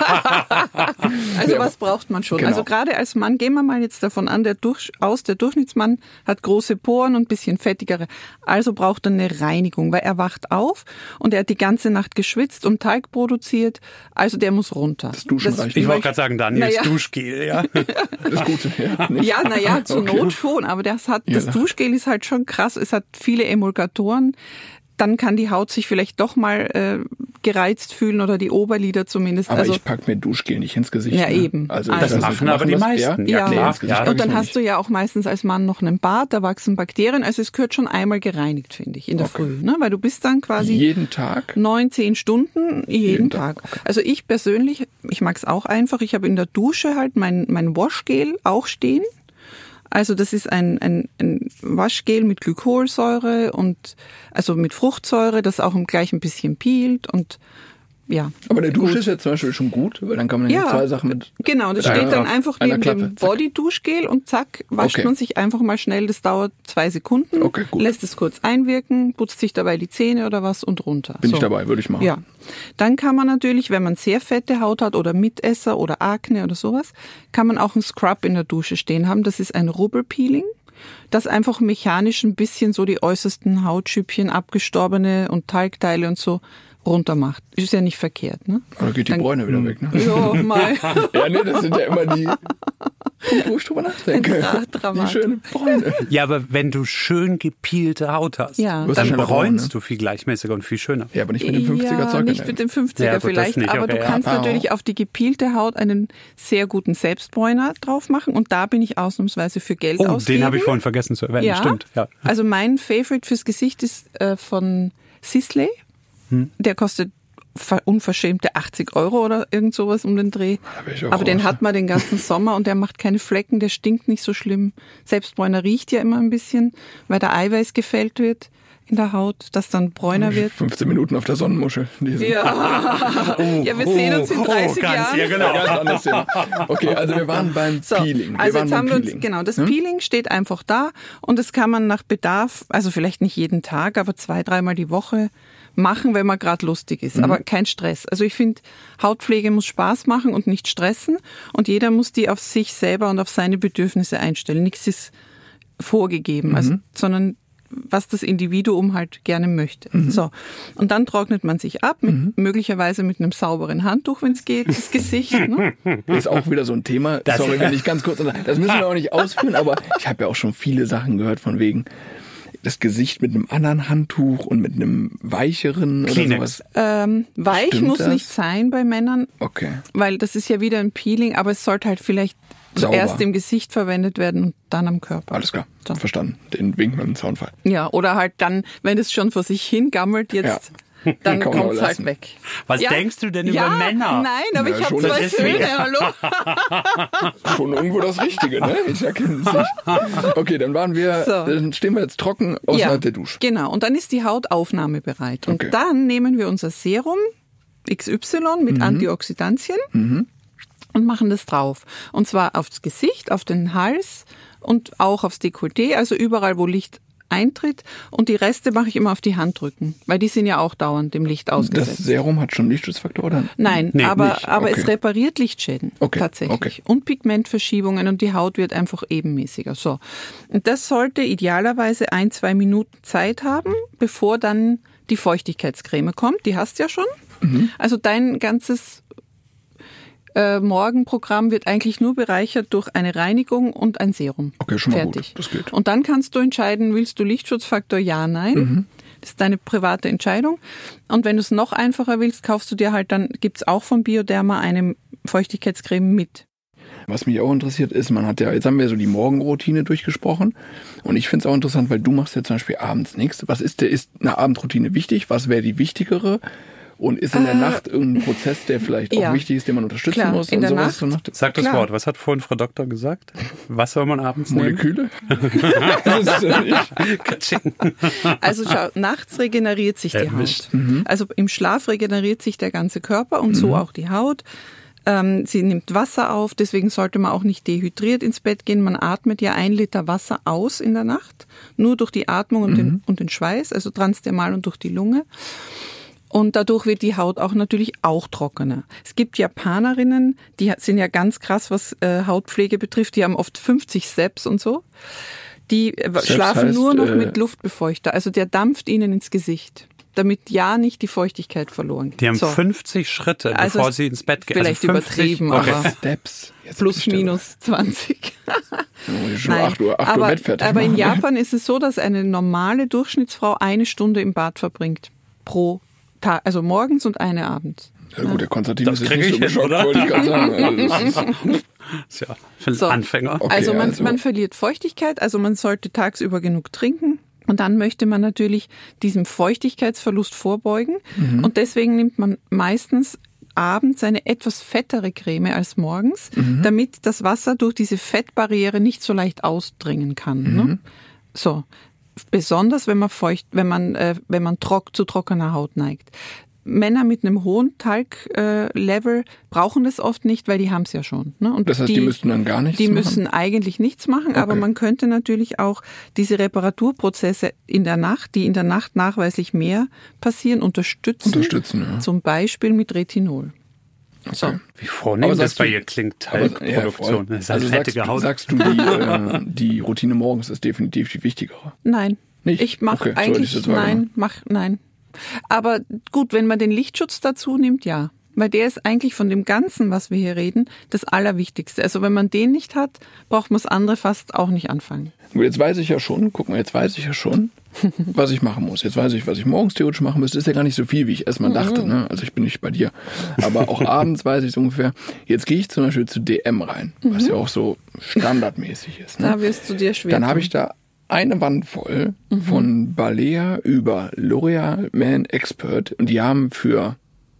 sein. Also Ja, was braucht man schon? genau. Also gerade als Mann, gehen wir mal jetzt davon an, der durch, aus, der Durchschnittsmann hat große Poren und ein bisschen fettigere. Also braucht er eine Reinigung, weil er wacht auf und er hat die ganze Nacht geschwitzt und Teig produziert. Also der muss runter. Das Duschen reicht Ich nicht. wollte gerade sagen, Daniels Naja. Duschgel, ja. Das Gute, ja. Nicht? Ja, naja, zur Okay. Not schon, aber das hat, Ja, das da- Duschgel ist halt schon krass. Es hat viele Emulgatoren. Dann kann die Haut sich vielleicht doch mal äh, gereizt fühlen oder die Oberlider zumindest. Aber also, ich pack mir Duschgel nicht ins Gesicht. Ja, ne? eben. Also, Das ist- machen aber die das? meisten. Ja, Ja, nee, klar. ins Gesicht Ja. pack und ich's dann mir hast nicht. du ja auch meistens als Mann noch einen Bart, da wachsen Bakterien. Also es gehört schon einmal gereinigt, finde ich, in der Okay. Früh. Ne? Weil du bist dann quasi jeden Tag. neun, zehn Stunden jeden, Jeden Tag. Tag, Also ich persönlich, ich mag es auch einfach. Ich habe in der Dusche halt mein, mein Washgel auch stehen. Also das ist ein, ein, ein Waschgel mit Glykolsäure und also mit Fruchtsäure, das auch gleich ein bisschen peelt und ja. Aber der Dusche gut. ist ja zum Beispiel schon gut, weil dann kann man ja Ja, zwei Sachen mit. Genau, das mit steht einer- dann einfach einer neben Klappe, dem zack. Body-Duschgel und zack, wascht Okay. man sich einfach mal schnell. Das dauert zwei Sekunden, Okay, gut. lässt es kurz einwirken, putzt sich dabei die Zähne oder was und runter. Bin So. ich dabei, würde ich machen. Ja. Dann kann man natürlich, wenn man sehr fette Haut hat oder Mitesser oder Akne oder sowas, kann man auch einen Scrub in der Dusche stehen haben. Das ist ein Rubbelpeeling, das einfach mechanisch ein bisschen so die äußersten Hautschüppchen, abgestorbene und Talgteile und so runter macht. Ist ja nicht verkehrt, ne? Oder geht die Dann- Bräune wieder weg, ne? Ja, mal. Ja, nee, das sind ja immer die, wo ich drüber nachdenke. Dra- Die Dramat. schöne Bräune. Ja, aber wenn du schön gepielte Haut hast, Ja. Du hast dann ja schöne bräunst Braun, du viel gleichmäßiger und viel schöner. Ja, aber nicht mit dem fünfziger Ja, Zeug. nicht mit dem fünfziger Ja, gut, das vielleicht, nicht, aber okay, du ja. kannst Ah, natürlich auf die gepielte Haut einen sehr guten Selbstbräuner drauf machen und da bin ich ausnahmsweise für Geld Oh, ausgeben. den habe ich vorhin vergessen zu erwähnen. Ja, Stimmt, ja. Also mein Favorite fürs Gesicht ist äh, von Sisley. Hm. Der kostet ver- unverschämte achtzig Euro oder irgend sowas um den Dreh. Da bin ich auch Aber den raus. hat man den ganzen Sommer und der macht keine Flecken, der stinkt nicht so schlimm. Selbstbräuner riecht ja immer ein bisschen, weil der Eiweiß gefällt wird in der Haut, das dann bräuner wird. fünfzehn Minuten auf der Sonnenmuschel. Die sind Ja, ja wir sehen uns in dreißig ganz, Jahren. ja, genau. ganz anderes Thema. Okay, also wir waren beim So, Peeling. Wir also waren jetzt beim haben wir uns, Peeling. genau, das Hm? Peeling steht einfach da und das kann man nach Bedarf, also vielleicht nicht jeden Tag, aber zwei, dreimal die Woche machen, wenn man gerade lustig ist. Mhm. Aber kein Stress. Also ich finde, Hautpflege muss Spaß machen und nicht stressen und jeder muss die auf sich selber und auf seine Bedürfnisse einstellen. Nichts ist vorgegeben, also, Mhm. sondern was das Individuum halt gerne möchte. Mhm. So. Und dann trocknet man sich ab, mit, möglicherweise mit einem sauberen Handtuch, wenn es geht, das Gesicht. Ne? Ist auch wieder so ein Thema. Sorry, wenn ich ganz kurz, das müssen wir auch nicht ausführen, aber ich habe ja auch schon viele Sachen gehört von wegen, das Gesicht mit einem anderen Handtuch und mit einem weicheren Kleenex. oder sowas? Ähm, weich Stimmt muss das? nicht sein bei Männern, Okay. weil das ist ja wieder ein Peeling, aber es sollte halt vielleicht Sauber. zuerst im Gesicht verwendet werden und dann am Körper. Alles klar, So. verstanden. Den Wink mit dem Zaunfall. Ja, oder halt dann, wenn es schon vor sich hingammelt jetzt, dann Kann man kommt es auch halt lassen. weg. Was Ja. denkst du denn Ja, über Männer? nein, aber Ja, ich habe schon, zwei das ist Söhne, mir- hallo. Schon irgendwo das Richtige, ne? Ich erkenne es nicht. Okay, dann waren wir, So. dann stehen wir jetzt trocken außerhalb der Dusche. Genau, und dann ist die Haut aufnahmebereit. Und Okay. dann nehmen wir unser Serum X Y mit Mhm. Antioxidantien und machen das drauf. Und zwar aufs Gesicht, auf den Hals und auch aufs Dekolleté, also überall, wo Licht eintritt. Und die Reste mache ich immer auf die Handrücken, weil die sind ja auch dauernd dem Licht Das ausgesetzt. Serum hat schon Lichtschutzfaktor, oder? Nein, Nee, aber, nicht. aber Okay. es repariert Lichtschäden Okay, tatsächlich. okay. Und Pigmentverschiebungen und die Haut wird einfach ebenmäßiger. So. Und das sollte idealerweise ein, zwei Minuten Zeit haben, bevor dann die Feuchtigkeitscreme kommt. Die hast du ja schon. Mhm. Also dein ganzes äh, Morgenprogramm wird eigentlich nur bereichert durch eine Reinigung und ein Serum. Okay, schon mal Fertig. gut. Das geht. Und dann kannst du entscheiden, willst du Lichtschutzfaktor ja, nein. Mhm. Das ist deine private Entscheidung. Und wenn du es noch einfacher willst, kaufst du dir halt, dann gibt's auch von Bioderma eine Feuchtigkeitscreme mit. Was mich auch interessiert ist, man hat ja, jetzt haben wir so die Morgenroutine durchgesprochen und ich finde es auch interessant, weil du machst ja zum Beispiel abends nichts. Was ist der, ist eine Abendroutine wichtig? Was wäre die wichtigere? Und ist in der Äh, Nacht irgendein Prozess, der vielleicht auch ja. wichtig ist, den man unterstützen Klar, muss in und der sowas? Nacht. So Nacht- Sag das Klar. Wort. Was hat vorhin Frau Doktor gesagt? Was soll man abends nehmen? Moleküle? Das ist ja nicht. Katsching. Also schau, nachts regeneriert sich die Erwischt. Haut. Also im Schlaf regeneriert sich der ganze Körper und so auch die Haut. Ähm, sie nimmt Wasser auf, deswegen sollte man auch nicht dehydriert ins Bett gehen. Man atmet ja ein Liter Wasser aus in der Nacht, nur durch die Atmung und, den, und den Schweiß, also transdermal und durch die Lunge. Und dadurch wird die Haut auch natürlich auch trockener. Es gibt Japanerinnen, die sind ja ganz krass, was äh, Hautpflege betrifft. Die haben oft fünfzig Steps und so. Die äh, Steps schlafen heißt, nur noch äh, mit Luftbefeuchter. Also der dampft ihnen ins Gesicht, damit ja nicht die Feuchtigkeit verloren geht. Die haben So. fünfzig Schritte, Also bevor es sie ins Bett gehen. vielleicht also fünfzig, übertrieben, okay. aber Steps. Jetzt plus ist der- minus zwanzig. Dann muss ich schon Nein, acht Uhr, acht Uhr aber, Bett fertig aber in machen. Japan ist es so, dass eine normale Durchschnittsfrau eine Stunde im Bad verbringt pro Tag, also morgens und eine abends. Ja gut, der Konstantin Das ist jetzt krieg nicht so ich hin, geschockt, oder? wollte ich gerade sagen. Also das ist, Ist ja für So. Anfänger. Okay, also, man, also- man verliert Feuchtigkeit, also man sollte tagsüber genug trinken. Und dann möchte man natürlich diesem Feuchtigkeitsverlust vorbeugen. Mhm. Und deswegen nimmt man meistens abends eine etwas fettere Creme als morgens, Mhm. damit das Wasser durch diese Fettbarriere nicht so leicht ausdringen kann. Mhm. Ne? So. Besonders wenn man feucht, wenn man, äh, wenn man trock, zu trockener Haut neigt. Männer mit einem hohen Talg-Level brauchen das oft nicht, weil die haben es ja schon. Ne? Und das heißt, die, müssten dann gar nichts Die machen? müssen eigentlich nichts machen, aber Okay. man könnte natürlich auch diese Reparaturprozesse in der Nacht, die in der Nacht nachweislich mehr passieren, unterstützen. Unterstützen, ja. Zum Beispiel mit Retinol. So. Okay. Wie vornehm Aber das sagst bei du- ihr klingt, Aber, ja, Teilproduktion. voll. Das ist halt also fettige sagst, Haut. sagst du, die, äh, die Routine morgens ist definitiv die wichtigere? Nein. Nicht? Ich mache Okay, so hätte eigentlich, ich das wahrgenommen. nein, mach, nein. Aber gut, wenn man den Lichtschutz dazu nimmt, ja. Weil der ist eigentlich von dem Ganzen, was wir hier reden, das Allerwichtigste. Also wenn man den nicht hat, braucht man das andere fast auch nicht anfangen. Gut, jetzt weiß ich ja schon, guck mal, jetzt weiß ich ja schon, was ich machen muss. Jetzt weiß ich, was ich morgens theoretisch machen müsste. Ist ja gar nicht so viel, wie ich erstmal dachte. Ne? Also ich bin nicht bei dir. Aber auch abends weiß ich es ungefähr. Jetzt gehe ich zum Beispiel zu D M rein, was ja auch so standardmäßig ist. Ne? Da wirst du dir schwer Dann habe tun. ich da eine Wand voll von Balea über L'Oreal Man Expert. Und die haben für...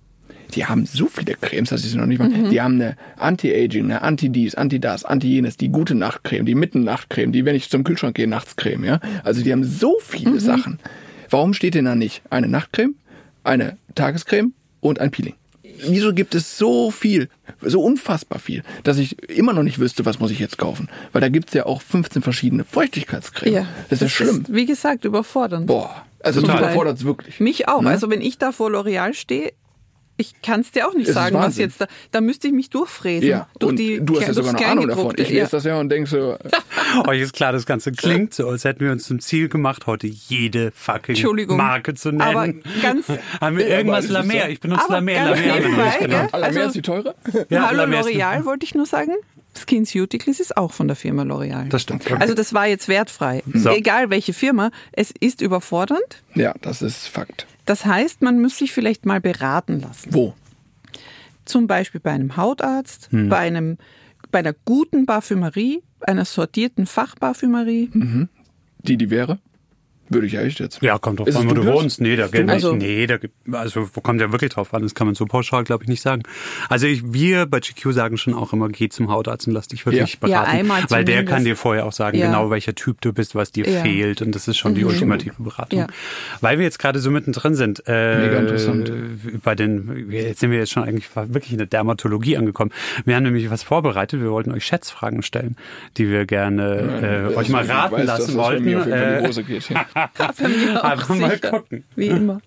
Die haben so viele Cremes, dass ich sie noch nicht mal. Mhm. Die haben eine Anti-Aging, eine Anti-Dies, Anti-Das, Anti-Jenes, die gute Nachtcreme, die Mitten-Nachtcreme, die, wenn ich zum Kühlschrank gehe, Nachtscreme, ja. Also die haben so viele Mhm. Sachen. Warum steht denn da nicht eine Nachtcreme, eine Tagescreme und ein Peeling? Wieso gibt es so viel, so unfassbar viel, dass ich immer noch nicht wüsste, was muss ich jetzt kaufen? Weil da gibt's ja auch fünfzehn verschiedene Feuchtigkeitscremes. Ja, das ist ja schlimm. Ist, wie gesagt, überfordernd. Boah, also mich Total. überfordert es wirklich. Mich auch. Ne? Also wenn ich da vor L'Oreal stehe, ich kann es dir auch nicht Es ist sagen, was Wahnsinn. jetzt da. Da müsste ich mich durchfräsen. Ja, durch und die, du hast ja sogar durchs noch Ahnung davon. Kleingedruckte, Ich lese ja. das ja und denke so, Euch ist klar, das Ganze klingt so, als hätten wir uns zum Ziel gemacht, heute jede fucking Entschuldigung, Marke zu nennen. aber ganz- Haben wir Ja, irgendwas aber das ist La Mer? so- Ich benutze Aber La Mer. ganz La Mer haben wir nebenbei, nicht genannt. gell? Allermeer Also- ist die teure? Ja, Hallo La Mer ist- L'Oreal, wollte ich nur sagen. SkinCeuticals ist auch von der Firma L'Oreal. Das stimmt. Okay. Also das war jetzt wertfrei. So. Egal welche Firma, es ist überfordernd. Ja, das ist Fakt. Das heißt, man muss sich vielleicht mal beraten lassen. Wo? Zum Beispiel bei einem Hautarzt, hm. bei, einem, bei einer guten Parfümerie, einer sortierten Fachparfümerie. Mhm. Die, die wäre? Würde ich echt jetzt. Ja, kommt drauf an, wo du wohnst. Nee, da gibt also, nee, da gibt, also kommt ja wirklich drauf an. Das kann man so pauschal, glaube ich, nicht sagen. Also ich, wir bei G Q sagen schon auch immer, geh zum Hautarzt und lass dich wirklich ja. beraten. Ja, einmal weil der kann dir vorher auch sagen, ja. genau welcher Typ du bist, was dir ja. fehlt. Und das ist schon mhm. die ultimative Beratung. Ja. Weil wir jetzt gerade so mittendrin sind. Äh, Mega interessant. Bei den, jetzt sind wir jetzt schon eigentlich wirklich in der Dermatologie angekommen. Wir haben nämlich was vorbereitet. Wir wollten euch Schätzfragen stellen, die wir gerne äh, euch mal raten weiß, lassen dass wollten. Das bei mir auf jeden Fall in die Hose geht. Ja. Für mich auch Aber mal sicher. gucken. Wie immer.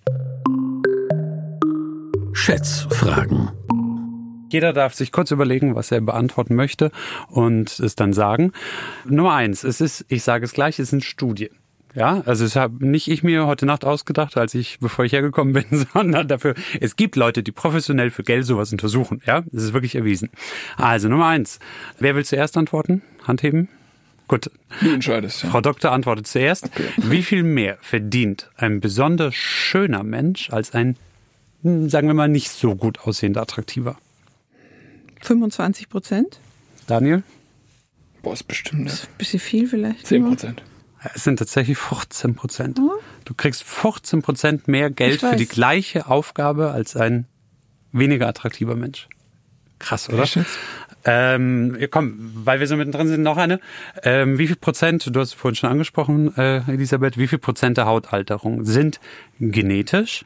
Schätzfragen. Jeder darf sich kurz überlegen, was er beantworten möchte und es dann sagen. Nummer eins, es ist, ich sage es gleich, es sind Studien. Ja, also es habe nicht ich mir heute Nacht ausgedacht, als ich, bevor ich hergekommen bin, sondern dafür, es gibt Leute, die professionell für Geld sowas untersuchen. Ja, das ist wirklich erwiesen. Also Nummer eins, wer will zuerst antworten? Hand heben? Gut. Du entscheidest, ja. Frau Doktor antwortet zuerst. Okay. Wie viel mehr verdient ein besonders schöner Mensch als ein, sagen wir mal, nicht so gut aussehender Attraktiver? fünfundzwanzig Prozent? Daniel? Boah, ist bestimmt Das ist ein bisschen viel vielleicht. zehn Prozent. Es sind tatsächlich fünfzehn Prozent. Du kriegst fünfzehn Prozent mehr Geld für die gleiche Aufgabe als ein weniger attraktiver Mensch. Krass, oder? Echt jetzt? Ähm, komm, weil wir so mittendrin sind, noch eine. Ähm, wie viel Prozent, du hast es vorhin schon angesprochen, äh, Elisabeth, wie viel Prozent der Hautalterung sind genetisch?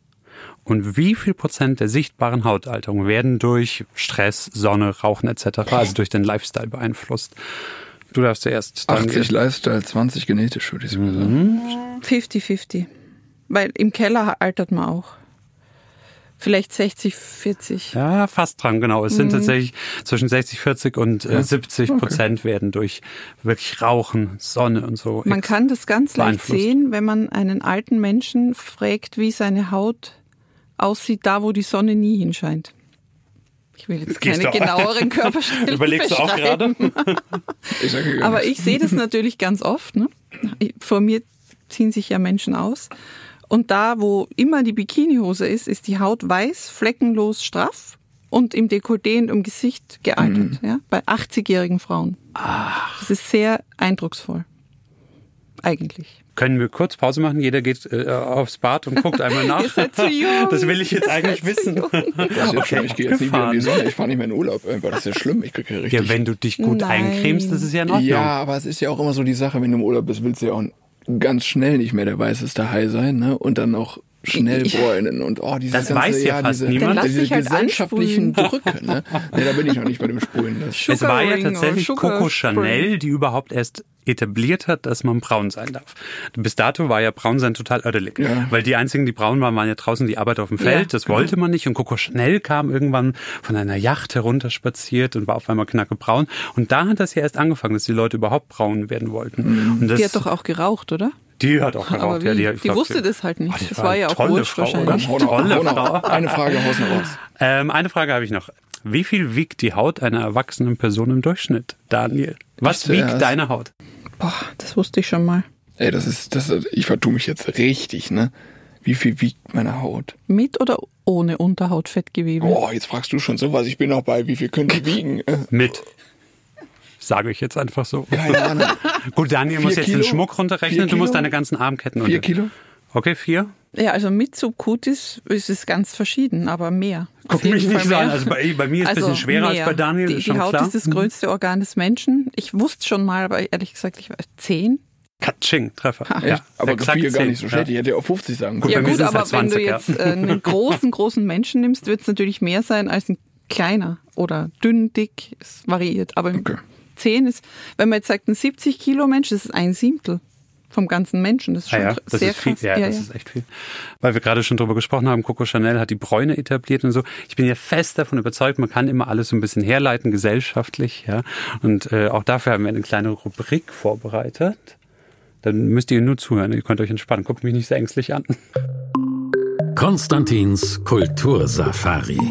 Und wie viel Prozent der sichtbaren Hautalterung werden durch Stress, Sonne, Rauchen et cetera, also durch den Lifestyle beeinflusst? Du darfst zuerst. achtzig Lifestyle, zwanzig genetisch, würde ich sogar sagen. fünfzig fünfzig. Weil im Keller altert man auch. Vielleicht sechzig vierzig. Ja, fast dran, genau. Es sind mhm. tatsächlich zwischen sechzig, vierzig und äh, siebzig okay. Prozent werden durch wirklich Rauchen, Sonne und so. Man kann das ganz leicht sehen, wenn man einen alten Menschen fragt, wie seine Haut aussieht, da wo die Sonne nie hinscheint. Ich will jetzt keine genaueren Körperstellen Überlegst du auch gerade? Ich sage Aber ich sehe das natürlich ganz oft. Ne? Vor mir ziehen sich ja Menschen aus. Und da, wo immer die Bikinihose ist, ist die Haut weiß, fleckenlos, straff und im Dekolleté und im Gesicht gealtert. Mhm. Ja? Bei achtzigjährigen Frauen. Ach. Das ist sehr eindrucksvoll. Eigentlich. Können wir kurz Pause machen? Jeder geht äh, aufs Bad und guckt einmal nach. Ihr seid zu jung. Das will ich jetzt eigentlich wissen. Das ist jetzt okay. Ich gehe jetzt nie wieder in die Sonne. Ich fahre nicht mehr in Urlaub. Das ist ja schlimm. Ich kriege ja richtig... Ja, wenn du dich gut Nein. eincremst, das ist ja in Ordnung. Ja, aber es ist ja auch immer so die Sache, wenn du im Urlaub bist, willst du ja auch ganz schnell nicht mehr der weißeste Hai sein, ne? Und dann auch schnell bräunen und oh, diese das ganze, weiß ja, ja fast diese, niemand. diese halt gesellschaftlichen Drücke, ne? Nee, da bin ich noch nicht bei dem Sprühen. Das es war ja tatsächlich Coco Chanel, die überhaupt erst etabliert hat, dass man braun sein darf. Bis dato war ja braun sein total ödelig. Ja. Weil die einzigen, die braun waren, waren ja draußen die Arbeiter auf dem Feld. Ja, das wollte genau. man nicht. Und Coco Chanel kam irgendwann von einer Yacht herunterspaziert und war auf einmal knackebraun. Und da hat das ja erst angefangen, dass die Leute überhaupt braun werden wollten. Mhm. Und das, die hat doch auch geraucht, oder? Die hat auch geraucht. Ja, die, die glaub, wusste das halt nicht. Oh, das war, war ja auch wurscht wahrscheinlich. Hau noch, tolle hau noch, Frau. Eine Frage, haus noch raus. Ähm, eine Frage habe ich noch. Wie viel wiegt die Haut einer erwachsenen Person im Durchschnitt, Daniel? Was wiegt erst. deine Haut? Boah, das wusste ich schon mal. Ey, das ist, das, ich vertue mich jetzt richtig, ne? Wie viel wiegt meine Haut? Mit oder ohne Unterhautfettgewebe? Oh, jetzt fragst du schon sowas. Ich bin noch bei, wie viel können die wiegen? Mit. Sage ich jetzt einfach so. Keine Ahnung. Gut, Daniel muss jetzt Kilo? den Schmuck runterrechnen. Du musst deine ganzen Armketten Vier Kilo? Okay, vier? Ja, also mit Subcutis ist es ganz verschieden, aber mehr. Guck mich nicht so an. Also bei, bei mir ist es also ein bisschen schwerer mehr. als bei Daniel. Die, ist schon die Haut klar. ist das größte Organ des Menschen. Ich wusste schon mal, aber ehrlich gesagt, ich war zehn. Katsching, Treffer. Ja, aber Gefühl gar nicht so schlecht. Ja. Ich hätte ja auf fünfzig sagen können. Ja gut, aber halt zwanzig, wenn du jetzt ja. einen großen, großen Menschen nimmst, wird es natürlich mehr sein als ein kleiner. Oder dünn, dick, es variiert. Aber okay. zehn ist, wenn man jetzt sagt, ein siebzig Kilo Mensch, das ist ein Siebtel vom ganzen Menschen. Das ist schon ja, ja, das sehr ist viel. krass. Ja, ja, das ja. ist echt viel. Weil wir gerade schon drüber gesprochen haben, Coco Chanel hat die Bräune etabliert und so. Ich bin ja fest davon überzeugt, man kann immer alles so ein bisschen herleiten, gesellschaftlich. Ja. Und äh, auch dafür haben wir eine kleine Rubrik vorbereitet. Dann müsst ihr nur zuhören, ihr könnt euch entspannen. Guckt mich nicht so ängstlich an. Konstantins Kultursafari.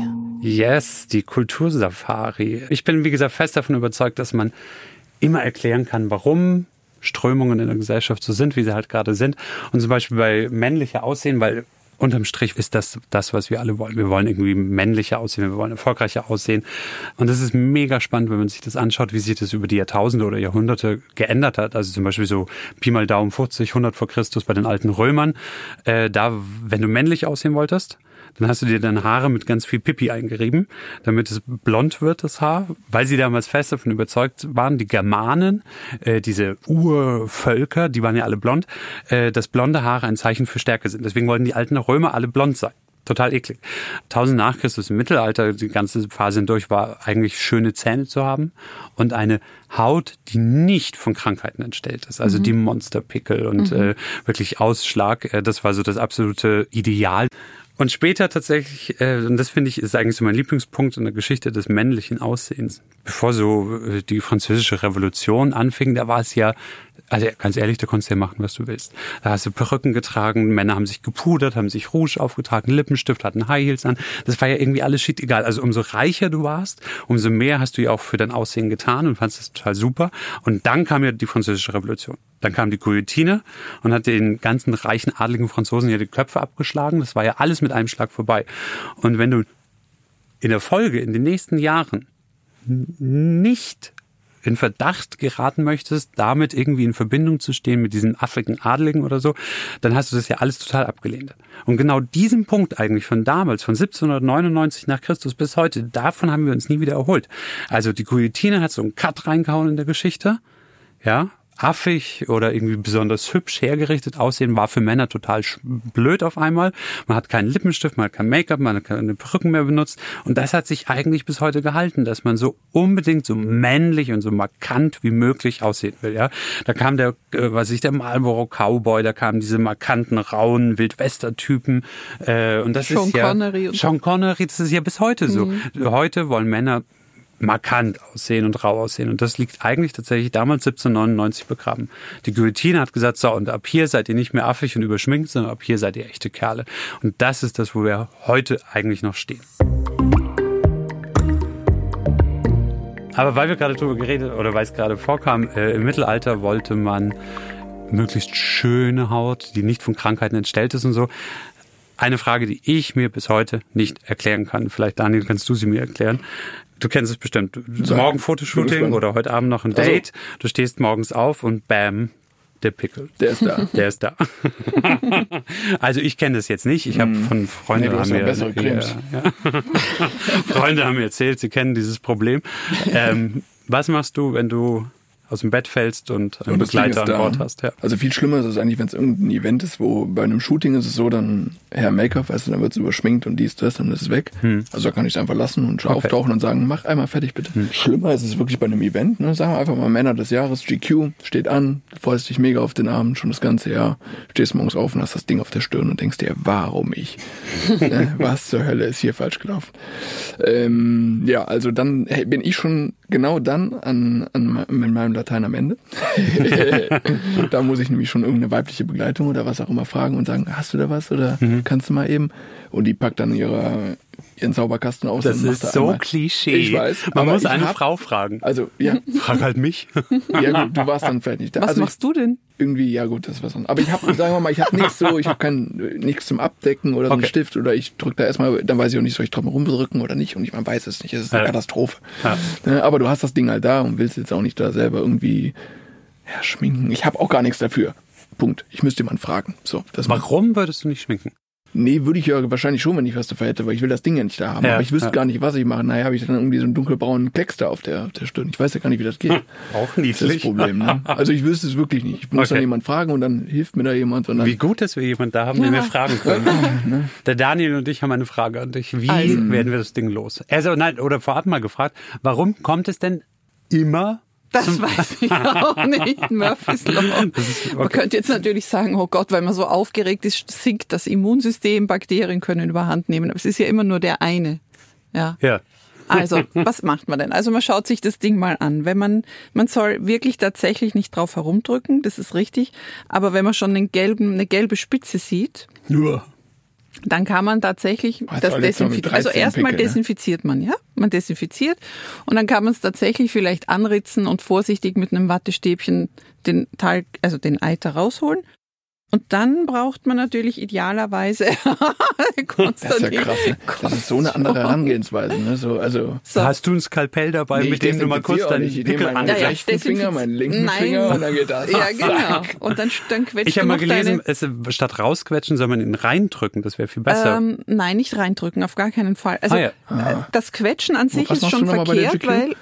Yes, die Kultursafari. Ich bin, wie gesagt, fest davon überzeugt, dass man immer erklären kann, warum Strömungen in der Gesellschaft so sind, wie sie halt gerade sind. Und zum Beispiel bei männlicher Aussehen, weil unterm Strich ist das das, was wir alle wollen. Wir wollen irgendwie männlicher aussehen, wir wollen erfolgreicher aussehen. Und das ist mega spannend, wenn man sich das anschaut, wie sich das über die Jahrtausende oder Jahrhunderte geändert hat. Also zum Beispiel so Pi mal Daumen vierzig, hundert vor Christus bei den alten Römern. Äh, da, wenn du männlich aussehen wolltest, dann hast du dir deine Haare mit ganz viel Pipi eingerieben, damit es blond wird, das Haar, weil sie damals fest davon überzeugt waren, die Germanen, äh, diese Urvölker, die waren ja alle blond, äh, dass blonde Haare ein Zeichen für Stärke sind. Deswegen wollten die alten Römer alle blond sein. Total eklig. tausend nach Christus im Mittelalter, die ganze Phase hindurch, war eigentlich schöne Zähne zu haben und eine Haut, die nicht von Krankheiten entstellt ist. Also mhm. die Monsterpickel und mhm. äh, wirklich Ausschlag. Äh, das war so das absolute Ideal. Und später tatsächlich, äh, und das finde ich, ist eigentlich so mein Lieblingspunkt in der Geschichte des männlichen Aussehens. Bevor so äh, die französische Revolution anfing, da war es ja, also ganz ehrlich, da konntest du ja machen, was du willst. Da hast du Perücken getragen, Männer haben sich gepudert, haben sich Rouge aufgetragen, Lippenstift, hatten High Heels an. Das war ja irgendwie alles shit egal. Also umso reicher du warst, umso mehr hast du ja auch für dein Aussehen getan und fandest das total super. Und dann kam ja die französische Revolution. Dann kam die Guillotine und hat den ganzen reichen, adligen Franzosen ja die Köpfe abgeschlagen. Das war ja alles mit einem Schlag vorbei. Und wenn du in der Folge, in den nächsten Jahren nicht in Verdacht geraten möchtest, damit irgendwie in Verbindung zu stehen mit diesen affigen Adligen oder so, dann hast du das ja alles total abgelehnt. Und genau diesen Punkt eigentlich von damals, von siebzehnhundertneunundneunzig nach Christus bis heute, davon haben wir uns nie wieder erholt. Also die Guillotine hat so einen Cut reingehauen in der Geschichte, ja, affig oder irgendwie besonders hübsch hergerichtet aussehen, war für Männer total blöd auf einmal. Man hat keinen Lippenstift, man hat kein Make-up, man hat keine Perücken mehr benutzt. Und das hat sich eigentlich bis heute gehalten, dass man so unbedingt so männlich und so markant wie möglich aussehen will. Ja, da kam der, äh, was ich, der Marlboro Cowboy, da kamen diese markanten, rauen Wildwester-Typen. Äh, und das Sean ist ja Connery und Sean Connery, das ist ja bis heute so. Mhm. Heute wollen Männer markant aussehen und rau aussehen. Und das liegt eigentlich tatsächlich damals siebzehnhundertneunundneunzig begraben. Die Guillotine hat gesagt, so, und ab hier seid ihr nicht mehr affig und überschminkt, sondern ab hier seid ihr echte Kerle. Und das ist das, wo wir heute eigentlich noch stehen. Aber weil wir gerade drüber geredet, oder weil es gerade vorkam, äh, im Mittelalter wollte man möglichst schöne Haut, die nicht von Krankheiten entstellt ist und so. Eine Frage, die ich mir bis heute nicht erklären kann. Vielleicht, Daniel, kannst du sie mir erklären. Du kennst es bestimmt. Sag, morgen Fotoshooting oder heute Abend noch ein Date. Also, du stehst morgens auf und bam, der Pickel. Der ist da. Der ist da. Also ich kenne das jetzt nicht. Ich habe von Freunden nee, haben mir, bessere Cremes. Ja, ja. Freunde haben mir erzählt, sie kennen dieses Problem. Ähm, was machst du, wenn du aus dem Bett fällst und einen und Begleiter an Bord hast? Ja. Also viel schlimmer ist es eigentlich, wenn es irgendein Event ist, wo bei einem Shooting ist es so, dann Herr Make-up, weißt du, dann wird es überschminkt und dies, das, dann ist es weg. Hm. Also da kann ich es einfach lassen und okay. auftauchen und sagen, mach einmal fertig bitte. Hm. Schlimmer ist es wirklich bei einem Event, ne? Sagen wir einfach mal Männer des Jahres, G Q, steht an, du freust dich mega auf den Abend, schon das ganze Jahr, stehst morgens auf und hast das Ding auf der Stirn und denkst dir, warum ich? ne? Was zur Hölle ist hier falsch gelaufen? Ähm, ja, also dann hey, bin ich schon genau dann an, an mit meinem Latein am Ende. Da muss ich nämlich schon irgendeine weibliche Begleitung oder was auch immer fragen und sagen, hast du da was oder mhm. kannst du mal eben? Und die packt dann ihre, ihren Zauberkasten aus. Das und ist macht da so einmal. Klischee. Ich weiß. Man aber muss eine hab, Frau fragen. Also, ja. Frag halt mich. Ja gut, du warst dann vielleicht nicht da. Was also machst ich, du denn? Irgendwie, ja gut, das ist was anderes. Aber ich habe, sagen wir mal, ich habe nichts so, ich habe kein nichts zum Abdecken oder so okay. einen Stift oder ich drücke da erstmal, dann weiß ich auch nicht, soll ich drum rumdrücken oder nicht und ich man weiß es nicht. Es ist eine ja. Katastrophe. Ja. Aber du hast das Ding halt da und willst jetzt auch nicht da selber irgendwie ja, schminken. Ich habe auch gar nichts dafür. Punkt. Ich müsste jemanden fragen. So, das Warum würdest du nicht schminken? Nee, würde ich ja wahrscheinlich schon, wenn ich was dafür hätte, weil ich will das Ding ja nicht da haben. Ja, aber ich wüsste ja. gar nicht, was ich mache. Naja, habe ich dann irgendwie so einen dunkelbraunen Klecks da auf der, auf der Stirn. Ich weiß ja gar nicht, wie das geht. Auch niedlich. Das ist das Problem, ne? Also ich wüsste es wirklich nicht. Ich muss okay. dann jemanden fragen und dann hilft mir da jemand. Und dann wie gut, dass wir jemanden da haben, ja. den wir fragen können. Der Daniel und ich haben eine Frage an dich. Wie also. werden wir das Ding los? Also nein, oder vorab mal gefragt, warum kommt es denn immer Das weiß ich auch nicht. Murphy's Law. Ist, okay. Man könnte jetzt natürlich sagen, oh Gott, weil man so aufgeregt ist, sinkt das Immunsystem, Bakterien können überhand nehmen. Aber es ist ja immer nur der eine. Ja. Ja. Also, was macht man denn? Also man schaut sich das Ding mal an. Wenn man, man soll wirklich tatsächlich nicht drauf herumdrücken, das ist richtig. Aber wenn man schon einen gelben, eine gelbe Spitze sieht, ja. Dann kann man tatsächlich oh, das desinfizieren. Also erstmal Pickel, desinfiziert man, ja. Man desinfiziert und dann kann man es tatsächlich vielleicht anritzen und vorsichtig mit einem Wattestäbchen den Talg, also den Eiter rausholen. Und dann braucht man natürlich idealerweise Das ist ja krass, ne? Das ist so eine andere Herangehensweise. Ne? So, also so. Hast du ein Skalpell dabei, nee, mit dem du mal kurz deinen Pickel an den rechten Finger, meinen linken Nein. Finger und dann geht das. Ja, genau. Und dann, dann quetscht Ich habe mal gelesen, deine... es, statt rausquetschen soll man ihn reindrücken, das wäre viel besser. Ähm, nein, nicht reindrücken, auf gar keinen Fall. Also ah, ja. das Quetschen an sich ist schon verkehrt, weil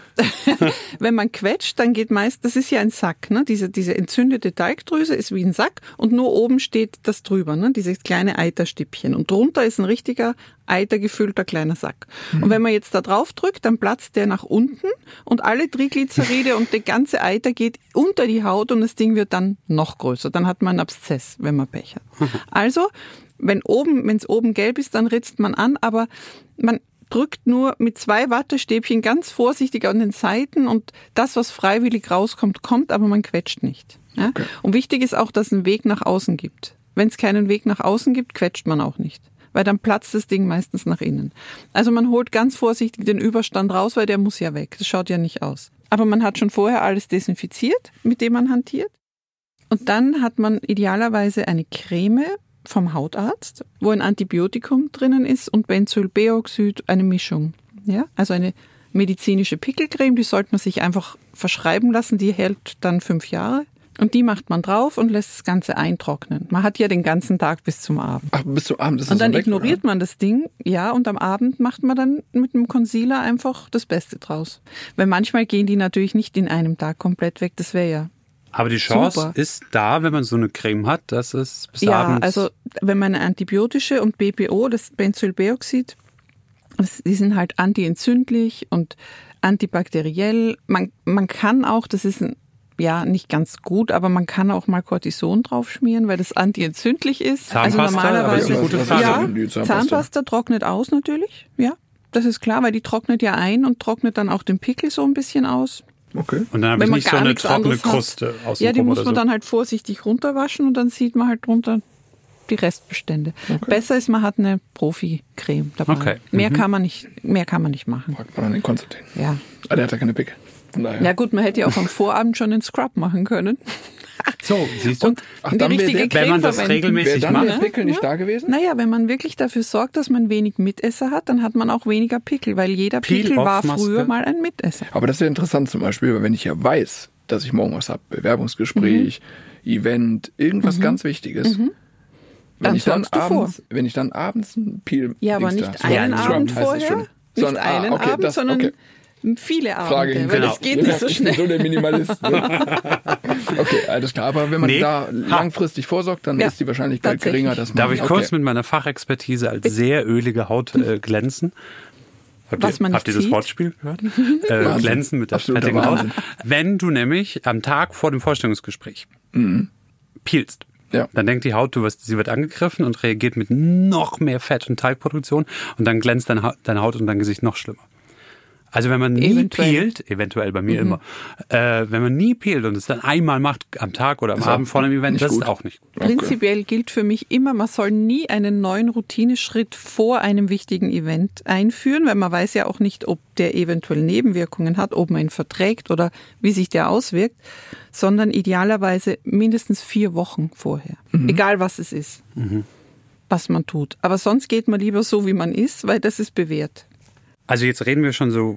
wenn man quetscht, dann geht meist, das ist ja ein Sack, ne? Diese, diese entzündete Talgdrüse ist wie ein Sack und nur oben steht das drüber, ne? Dieses kleine Eiterstippchen. Und drunter ist ein richtiger eitergefüllter kleiner Sack. Mhm. Und wenn man jetzt da drauf drückt, dann platzt der nach unten und alle Triglyceride und der ganze Eiter geht unter die Haut und das Ding wird dann noch größer. Dann hat man einen Abszess, wenn man Pech hat. Mhm. Also, wenn oben, wenn es oben gelb ist, dann ritzt man an, aber man drückt nur mit zwei Wattestäbchen ganz vorsichtig an den Seiten und das, was freiwillig rauskommt, kommt, aber man quetscht nicht. Ja? Okay. Und wichtig ist auch, dass es einen Weg nach außen gibt. Wenn es keinen Weg nach außen gibt, quetscht man auch nicht, weil dann platzt das Ding meistens nach innen. Also man holt ganz vorsichtig den Überstand raus, weil der muss ja weg. Das schaut ja nicht aus. Aber man hat schon vorher alles desinfiziert, mit dem man hantiert. Und dann hat man idealerweise eine Creme vom Hautarzt, wo ein Antibiotikum drinnen ist und Benzylperoxid, eine Mischung. Ja, also eine medizinische Pickelcreme, die sollte man sich einfach verschreiben lassen, die hält dann fünf Jahre. Und die macht man drauf und lässt das Ganze eintrocknen. Man hat ja den ganzen Tag bis zum Abend. Ach, bis zum Abend ist das Und dann so weg, ignoriert oder? man das Ding, ja, und am Abend macht man dann mit einem Concealer einfach das Beste draus. Weil manchmal gehen die natürlich nicht in einem Tag komplett weg, das wäre ja Aber die Chance super. ist da, wenn man so eine Creme hat, dass es bis ja, abends... Ja, also wenn man eine antibiotische und B P O, das Benzylperoxid, das, die sind halt antientzündlich und antibakteriell. Man, man kann auch, das ist ein ja, nicht ganz gut, aber man kann auch mal Cortison draufschmieren, weil das antientzündlich ist. Zahnpasta, also normalerweise, aber gute Frage. ja, Zahnpasta. Zahnpasta trocknet aus natürlich, ja. Das ist klar, weil die trocknet ja ein und trocknet dann auch den Pickel so ein bisschen aus. Okay. Und dann habe ich nicht so eine trockene Kruste außen. Ja, die muss man so. dann halt vorsichtig runterwaschen und dann sieht man halt drunter die Restbestände. Okay. Besser ist, man hat eine Profi-Creme dabei. Okay. Mehr mhm. kann man nicht, mehr kann man nicht machen. Fragt man an den Konstantin. Ja. Ah, der hat ja keine Pickel. Ja gut, man hätte ja auch am Vorabend schon einen Scrub machen können. So, siehst du? Und Ach, die richtige der, wenn man das verwenden. regelmäßig Wäre dann macht. der Pickel nicht ja? da gewesen? Naja, wenn man wirklich dafür sorgt, dass man wenig Mitesser hat, dann hat man auch weniger Pickel, weil jeder Pickel war früher mal ein Mitesser. Aber das ist ja interessant zum Beispiel, weil wenn ich ja weiß, dass ich morgen was habe, Bewerbungsgespräch, mhm. Event, irgendwas mhm. ganz Wichtiges, mhm. wenn, dann ich dann abends, vor. wenn ich dann abends ein Peel... Ja, aber nicht da, einen so Abend vorher, nicht sondern, einen ah, okay, Abend, das, sondern... Okay. Viele Abende, Frage weil genau. das geht nicht so schnell. Ich bin so der Minimalist. Okay, alles klar. Aber wenn man nee. da langfristig vorsorgt, dann ja, ist die Wahrscheinlichkeit geringer, dass man... Darf ich okay. kurz mit meiner Fachexpertise als sehr ölige Haut äh, glänzen? Habt Was ihr, man habt ihr das Wortspiel gehört? äh, glänzen mit der fettigen Haut. Wenn du nämlich am Tag vor dem Vorstellungsgespräch mhm. peelst, ja. dann denkt die Haut, du wirst, sie wird angegriffen und reagiert mit noch mehr Fett- und Talgproduktion und dann glänzt deine Haut, deine Haut und dein Gesicht noch schlimmer. Also wenn man nie eventuell. peelt, eventuell bei mir mhm. immer, äh, wenn man nie peelt und es dann einmal macht am Tag oder am ist Abend vor einem Event, das gut. ist auch nicht gut. Okay. Prinzipiell gilt für mich immer, man soll nie einen neuen Routineschritt vor einem wichtigen Event einführen, weil man weiß ja auch nicht, ob der eventuell Nebenwirkungen hat, ob man ihn verträgt oder wie sich der auswirkt, sondern idealerweise mindestens vier Wochen vorher. Mhm. Egal was es ist, mhm. was man tut. Aber sonst geht man lieber so, wie man ist, weil das ist bewährt. Also jetzt reden wir schon so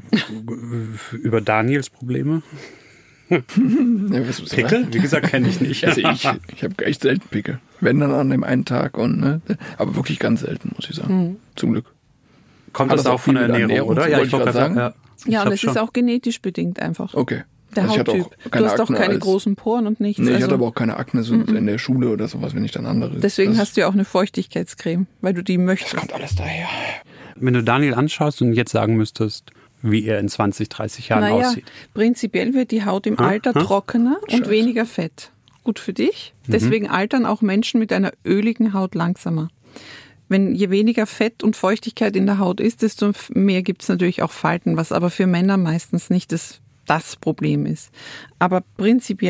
über Daniels Probleme. Ja, Pickel? Wie gesagt, kenne ich nicht. Also ich ich habe echt selten Pickel. Wenn dann an dem einen Tag. und ne, aber wirklich ganz selten, muss ich sagen. Mhm. Zum Glück. Kommt das, das auch von der Ernährung, Ernährung, oder? Ja, ich wollte gerade sagen. Ja, ja und es ist auch genetisch bedingt einfach. Okay. Der also Hauttyp. Du hast doch keine als, großen Poren und nichts. Nee, ich also, hatte aber auch keine Akne so mm-mm. in der Schule oder sowas, wenn ich dann andere... Deswegen das, hast du ja auch eine Feuchtigkeitscreme, weil du die möchtest. Das kommt alles daher. Wenn du Daniel anschaust und jetzt sagen müsstest, wie er in zwanzig, dreißig Jahren naja, aussieht. Prinzipiell wird die Haut im ha? Alter ha? trockener Scheiße. und weniger Fett. Gut für dich. Deswegen mhm. altern auch Menschen mit einer öligen Haut langsamer. Wenn je weniger Fett und Feuchtigkeit in der Haut ist, desto mehr gibt es natürlich auch Falten, was aber für Männer meistens nicht das, das Problem ist. Aber prinzipiell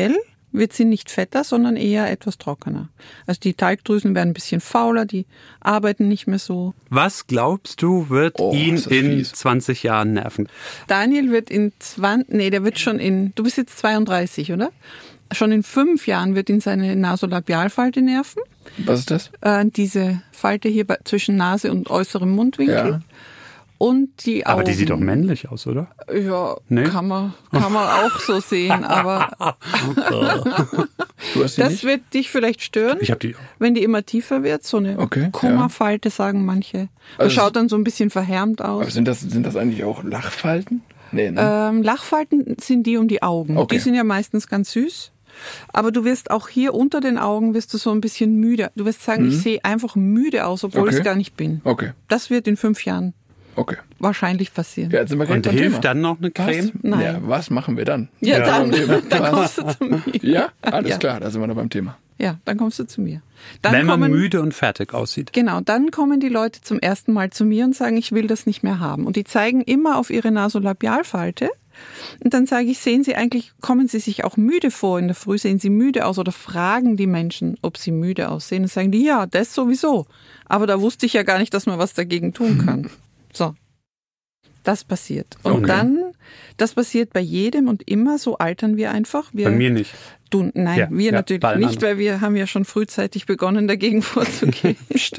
wird sie nicht fetter, sondern eher etwas trockener. Also die Talgdrüsen werden ein bisschen fauler, die arbeiten nicht mehr so. Was glaubst du, wird Oh, ihn ist das in fies. zwanzig Jahren nerven? Daniel wird in zwanzig, nee, der wird schon in, du bist jetzt zweiunddreißig, oder? Schon in fünf Jahren wird ihn seine Nasolabialfalte nerven. Was ist das? Äh, diese Falte hier bei, zwischen Nase und äußerem Mundwinkel. Ja. Und die Augen. Aber die sieht doch männlich aus, oder? Ja, Nee? kann man, kann man auch so sehen, aber Du hast die das nicht? wird dich vielleicht stören, Ich habe die. wenn die immer tiefer wird. So eine Okay, Kummerfalte, sagen manche. Das Also schaut dann so ein bisschen verhärmt Aber aus. sind das, sind das eigentlich auch Lachfalten? Nee, ne? Ähm, Lachfalten sind die um die Augen. Okay. Die sind ja meistens ganz süß. Aber du wirst auch hier unter den Augen wirst du so ein bisschen müde. Du wirst sagen, ich sehe einfach müde aus, obwohl Okay. ich es gar nicht bin. Okay, Das wird in fünf Jahren okay. wahrscheinlich passieren. Ja, jetzt sind wir gleich Und beim hilft Thema. dann noch eine Creme? Was? Nein. Ja, was machen wir dann? Ja, Ja. dann, dann Was? kommst du zu mir. Ja, alles Ja. klar, da sind wir noch beim Thema. Ja, dann kommst du zu mir. Dann Wenn man kommen, müde und fertig aussieht. Genau, dann kommen die Leute zum ersten Mal zu mir und sagen, ich will das nicht mehr haben. Und die zeigen immer auf ihre Nasolabialfalte. Und dann sage ich, sehen Sie eigentlich, kommen Sie sich auch müde vor in der Früh? Sehen Sie müde aus? Oder fragen die Menschen, ob sie müde aussehen? Und sagen die, ja, das sowieso. Aber da wusste ich ja gar nicht, dass man was dagegen tun kann. So. Das passiert. Und Okay. dann, das passiert bei jedem und immer, so altern wir einfach. Wir, Bei mir nicht. Du, nein, Ja, wir ja, natürlich bei allen nicht, anderen. weil wir haben ja schon frühzeitig begonnen, dagegen vorzugehen.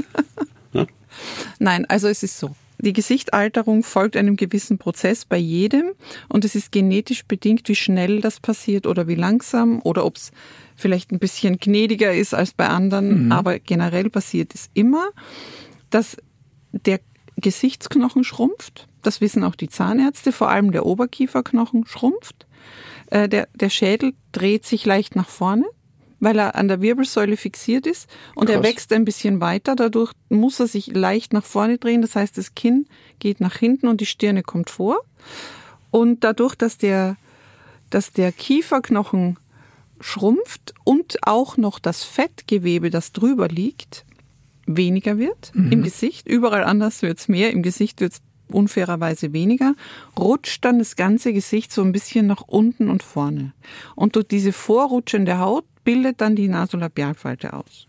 Nein, also es ist so. Die Gesichtsalterung folgt einem gewissen Prozess bei jedem und es ist genetisch bedingt, wie schnell das passiert oder wie langsam oder ob es vielleicht ein bisschen gnädiger ist als bei anderen. Mhm. Aber generell passiert es immer, dass der Gesichtsknochen schrumpft. Das wissen auch die Zahnärzte, vor allem der Oberkieferknochen schrumpft. Äh, der, der Schädel dreht sich leicht nach vorne, weil er an der Wirbelsäule fixiert ist und Krass. er wächst ein bisschen weiter. Dadurch muss er sich leicht nach vorne drehen. Das heißt, das Kinn geht nach hinten und die Stirne kommt vor. Und dadurch, dass der, dass der Kieferknochen schrumpft und auch noch das Fettgewebe, das drüber liegt, weniger wird mhm. im Gesicht. Überall anders wird es mehr, im Gesicht wird es unfairerweise weniger, rutscht dann das ganze Gesicht so ein bisschen nach unten und vorne. Und durch diese vorrutschende Haut bildet dann die Nasolabialfalte aus.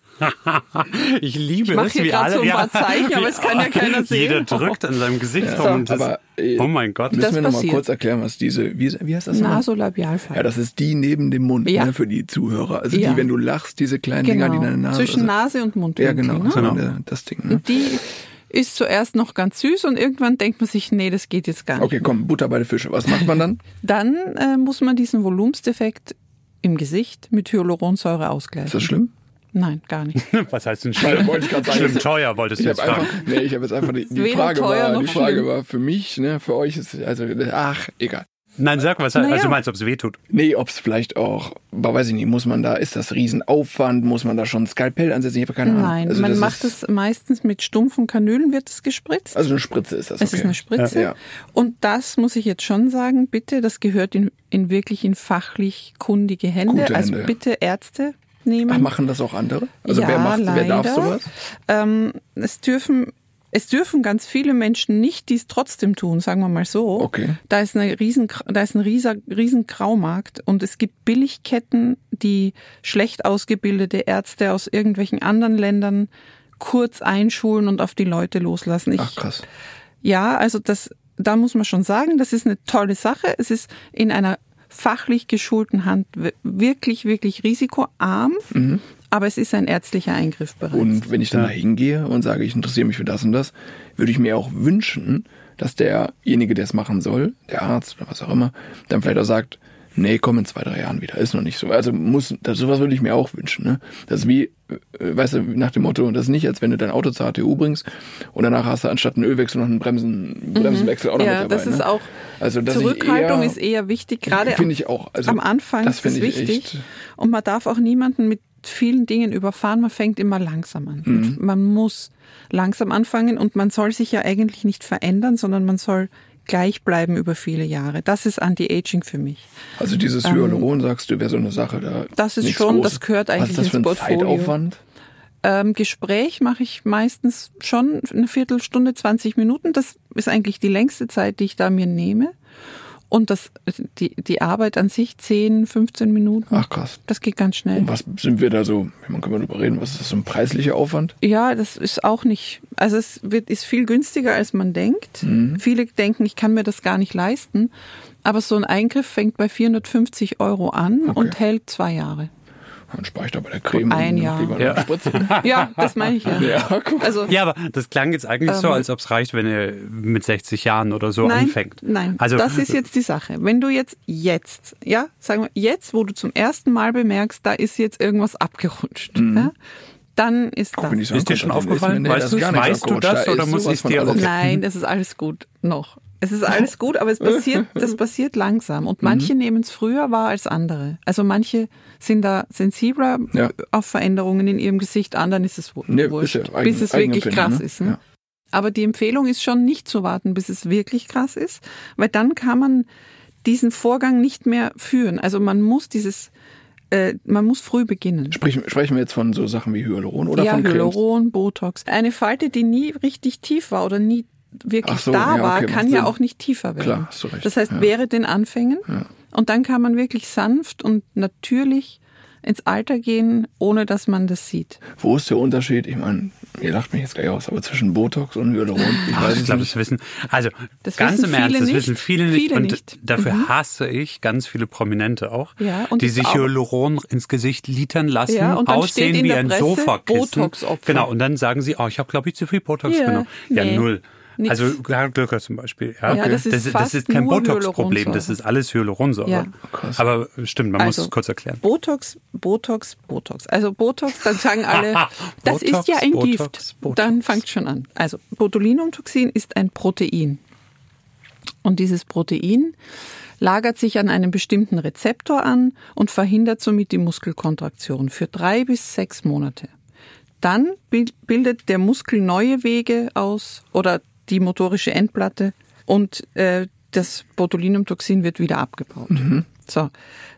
Ich liebe Ich mache es, hier wie gerade alle. so ein paar Zeichen, aber es kann ja keiner sehen. Jeder drückt an seinem Gesicht Ja, rum. Und das, aber, äh, oh mein Gott. Müssen Das wir noch mal passiert. kurz erklären, was diese, wie, wie heißt das nochmal? Nasolabialfalte. Ja, das ist die neben dem Mund, Ja. ne, für die Zuhörer. Also Ja. die, wenn du lachst, diese kleinen Dinger, die in deine Nase. Zwischen Nase und Mundwinkel. Ja, genau, Ne? so eine- das Ding. Ne? Und die ist zuerst noch ganz süß und irgendwann denkt man sich, nee, das geht jetzt gar nicht. Okay, komm, Butter bei den Fische. Was macht man dann? Dann äh, muss man diesen Volumensdefekt im Gesicht mit Hyaluronsäure ausgleichen. Ist das schlimm? Nein, gar nicht. Was heißt denn Weil, schlimm? wollte ich gerade sagen, Schlimm jetzt- teuer, wolltest Ich du habe jetzt fragen. einfach, nee, ich habe jetzt einfach die, die Weder Frage teuer war, noch die Frage schlimm. war für mich, ne, für euch ist also, ach, egal. Nein, sag was. Naja. Also du meinst, ob es weh tut? Nee, ob es vielleicht auch, aber weiß ich nicht, muss man da, ist das Riesenaufwand, muss man da schon ein Skalpell ansetzen? Ich habe keine Ahnung. Nein, Also man das macht ist, es meistens mit stumpfen Kanülen, wird es gespritzt. Also eine Spritze ist das, Es okay. ist eine Spritze. Ja. Und das muss ich jetzt schon sagen, bitte, das gehört in, in wirklich in fachlich kundige Hände. Gute also Hände. bitte Ärzte nehmen. Ach, machen das auch andere? Also ja, wer macht, wer darf leider. sowas? Ähm, es dürfen Es dürfen ganz viele Menschen nicht dies trotzdem tun, sagen wir mal so. Okay. Da ist eine riesen, da ist ein rieser, riesen Graumarkt und es gibt Billigketten, die schlecht ausgebildete Ärzte aus irgendwelchen anderen Ländern kurz einschulen und auf die Leute loslassen. Ich, Ach krass. Ja, also das, da muss man schon sagen, das ist eine tolle Sache. Es ist in einer fachlich geschulten Hand wirklich, wirklich risikoarm. Mhm. Aber es ist ein ärztlicher Eingriff bereits. Und wenn ich dann da hingehe und sage, ich interessiere mich für das und das, würde ich mir auch wünschen, dass derjenige, der es machen soll, der Arzt oder was auch immer, dann vielleicht auch sagt, nee, komm in zwei, drei Jahren wieder, ist noch nicht so. Also muss, das, sowas würde ich mir auch wünschen. Ne? Das ist wie, äh, weißt du, nach dem Motto, das ist nicht, als wenn du dein Auto zur H T U bringst und danach hast du anstatt einen Ölwechsel noch einen Bremsen, Bremsenwechsel auch noch ja, mit dabei. das ist ne? auch, also, dass Zurückhaltung ich eher, ist eher wichtig, gerade finde ich auch. Also, am Anfang das ist es finde ich wichtig. echt. Und man darf auch niemanden mit vielen Dingen überfahren, man fängt immer langsam an. Mhm. Man muss langsam anfangen und man soll sich ja eigentlich nicht verändern, sondern man soll gleich bleiben über viele Jahre. Das ist Anti-Aging für mich. Also dieses Hyaluron, sagst du, wäre so eine Sache da. Das ist nichts schon, Großes. das gehört eigentlich Was ist das für ins ein Portfolio. Zeitaufwand? Ähm, Gespräch mache ich meistens schon eine Viertelstunde, zwanzig Minuten. Das ist eigentlich die längste Zeit, die ich da mir nehme. Und das, die, die Arbeit an sich zehn, fünfzehn Minuten. Ach krass. Das geht ganz schnell. Und was sind wir da so, man kann mal drüber reden, was ist das so ein preislicher Aufwand? Ja, das ist auch nicht, also es wird, ist viel günstiger, als man denkt. Mhm. Viele denken, ich kann mir das gar nicht leisten. Aber so ein Eingriff fängt bei vierhundertfünfzig Euro an okay. und hält zwei Jahre. Dann spare ich da bei der Creme ein und Jahr. lieber ja. eine Spritze. Ja, das meine ich ja. Ja, cool. Also, ja, aber das klang jetzt eigentlich ähm, so, als ob es reicht, wenn ihr mit sechzig Jahren oder so nein, anfängt. Nein, also, das ist jetzt die Sache. Wenn du jetzt jetzt, ja, sagen wir jetzt, wo du zum ersten Mal bemerkst, da ist jetzt irgendwas abgerutscht, mhm. ja, dann ist Auch das. Ist, ist dir schon aufgefallen? Nee, weißt du, weißt du das oder muss ich dir auch? Nein, das ist alles gut noch. Es ist alles gut, aber es passiert, das passiert langsam. Und manche mhm. nehmen es früher wahr als andere. Also manche sind da sensibler ja. auf Veränderungen in ihrem Gesicht, anderen ist es wurscht, nee, ist ja eigen, bis es wirklich krass ne? ist. Ne? Ja. Aber die Empfehlung ist schon nicht zu warten, bis es wirklich krass ist, weil dann kann man diesen Vorgang nicht mehr führen. Also man muss dieses, äh, man muss früh beginnen. Sprich, sprechen wir jetzt von so Sachen wie Hyaluron oder ja, von Cremes? Hyaluron, Botox. Eine Falte, die nie richtig tief war oder nie wirklich so, da ja, war, okay, kann ja auch nicht tiefer werden. Klar, hast du recht. Das heißt, ja. wäre den Anfängen ja. und dann kann man wirklich sanft und natürlich ins Alter gehen, ohne dass man das sieht. Wo ist der Unterschied? Ich meine, ihr lacht mich jetzt gleich aus, aber zwischen Botox und Hyaluron? Ich, Ach, ich glaube, das wissen, also das ganz wissen im Ernst, das nicht. wissen viele nicht viele und nicht. dafür mhm. hasse ich ganz viele Prominente auch, ja, und die sich auch Hyaluron ins Gesicht litern lassen, ja, und aussehen wie ein Presse, Sofakissen. Botox-Opfer. Genau, und dann sagen sie, oh, ich habe, glaube ich, zu viel Botox ja, genommen. Ja, nee. null. Nichts. Also Gerhard Glöcker zum Beispiel. Ja, ja, das, ist das, fast das ist kein nur Botox-Problem, das ist alles Hyaluronsäure. Ja. Aber stimmt, man also, muss es kurz erklären. Botox, Botox, Botox. Also Botox, dann sagen alle, das Botox, ist ja ein Botox, Gift. Botox. Dann fängt schon an. Also Botulinumtoxin ist ein Protein. Und dieses Protein lagert sich an einem bestimmten Rezeptor an und verhindert somit die Muskelkontraktion für drei bis sechs Monate. Dann bildet der Muskel neue Wege aus oder die motorische Endplatte und äh, das Botulinumtoxin wird wieder abgebaut. Mhm. So,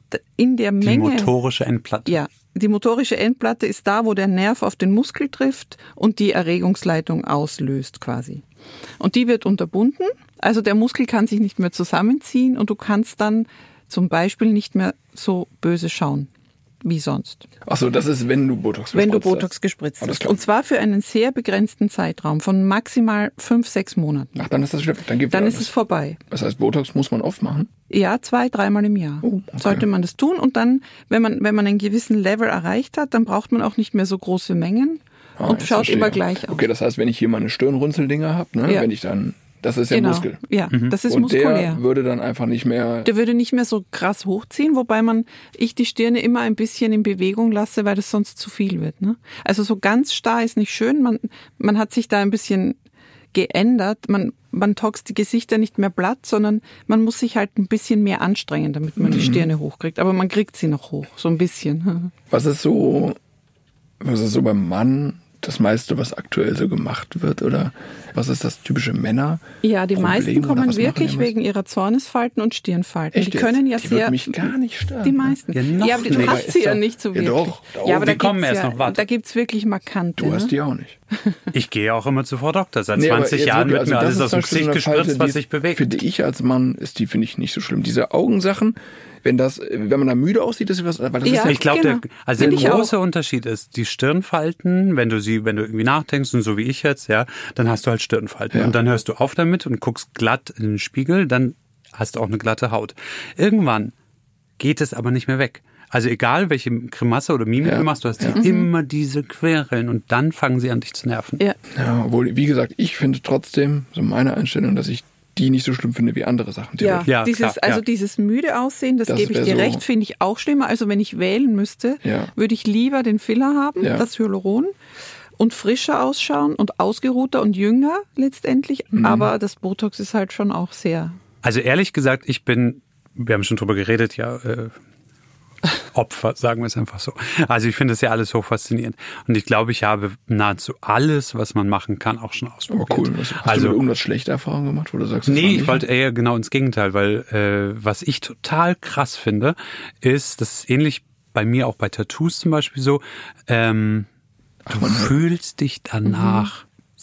in der Menge. Die motorische Endplatte. Ja, die motorische Endplatte ist da, wo der Nerv auf den Muskel trifft und die Erregungsleitung auslöst quasi. Und die wird unterbunden, also der Muskel kann sich nicht mehr zusammenziehen und du kannst dann zum Beispiel nicht mehr so böse schauen wie sonst. Ach so, das ist, wenn du Botox gespritzt hast. Wenn du Botox gespritzt hast. Und zwar für einen sehr begrenzten Zeitraum von maximal fünf, sechs Monaten. Ach, dann ist das wieder, dann gibt Dann ist es vorbei. Das heißt, Botox muss man oft machen? Ja, zwei, dreimal im Jahr. Oh, okay. Sollte man das tun. Und dann, wenn man, wenn man einen gewissen Level erreicht hat, dann braucht man auch nicht mehr so große Mengen ah, und schaut verstehe. immer gleich aus. Okay, das heißt, wenn ich hier meine Stirnrunzeldinger habe, ne, ja. wenn ich dann Das ist ja genau. Muskel. Ja, mhm. das ist und muskulär. Der würde dann einfach nicht mehr... Der würde nicht mehr so krass hochziehen, wobei man ich die Stirne immer ein bisschen in Bewegung lasse, weil das sonst zu viel wird. Ne? Also so ganz starr ist nicht schön. Man, man hat sich da ein bisschen geändert. Man, man toxt die Gesichter nicht mehr platt, sondern man muss sich halt ein bisschen mehr anstrengen, damit man mhm. die Stirne hochkriegt. Aber man kriegt sie noch hoch, so ein bisschen. Was ist so, was ist so beim Mann das meiste, was aktuell so gemacht wird? Oder was ist das typische Männer? Ja, die Problem, meisten kommen wirklich wegen ihrer Zornesfalten und Stirnfalten. Echt die können ja die sehr. Wird mich gar nicht stören. Die meisten. Ja, noch ja aber du nicht. hast sie ja nicht so wirklich. Ja, doch. Da ja, aber die da kommen erst ja, noch, warte. Da gibt's wirklich markante. Du hast ne? die auch nicht. Ich gehe auch immer zu Frau Doktor. Seit nee, zwanzig Jahren wirklich, wird also mir alles aus dem Gesicht so gespritzt, Falte, was sich bewegt. Finde ich als Mann, ist die, finde ich, nicht so schlimm. Diese Augensachen, wenn das, wenn man da müde aussieht, ist was, weil das ja, ist ja, ich glaube, genau. der, also der große Unterschied ist, die Stirnfalten, wenn du sie, wenn du irgendwie nachdenkst und so wie ich jetzt, ja, dann hast du halt Stirnfalten. Ja. Und dann hörst du auf damit und guckst glatt in den Spiegel, dann hast du auch eine glatte Haut. Irgendwann geht es aber nicht mehr weg. Also egal, welche Grimasse oder Mimik ja. du machst, du hast ja. Mhm. immer diese Querelen und dann fangen sie an, dich zu nerven. Ja. ja, obwohl, wie gesagt, ich finde trotzdem, so meine Einstellung, dass ich die nicht so schlimm finde wie andere Sachen. Ja, ja dieses, klar, also ja. dieses müde Aussehen, das, das gebe ich dir so recht, finde ich auch schlimmer. Also wenn ich wählen müsste, ja. würde ich lieber den Filler haben, ja. das Hyaluron, und frischer ausschauen und ausgeruhter und jünger letztendlich. Mhm. Aber das Botox ist halt schon auch sehr... Also ehrlich gesagt, ich bin, wir haben schon drüber geredet, ja, äh, Opfer, sagen wir es einfach so. Also ich finde das ja alles hoch faszinierend. Und ich glaube, ich habe nahezu alles, was man machen kann, auch schon ausprobiert. Aber cool. Hast also, du mit irgendwas schlechte Erfahrungen gemacht, wo du sagst, das nee, ich wollte eher genau ins Gegenteil, weil äh, was ich total krass finde, ist, das ist ähnlich bei mir auch bei Tattoos zum Beispiel so, ähm, Ach, du fühlst dich danach mhm.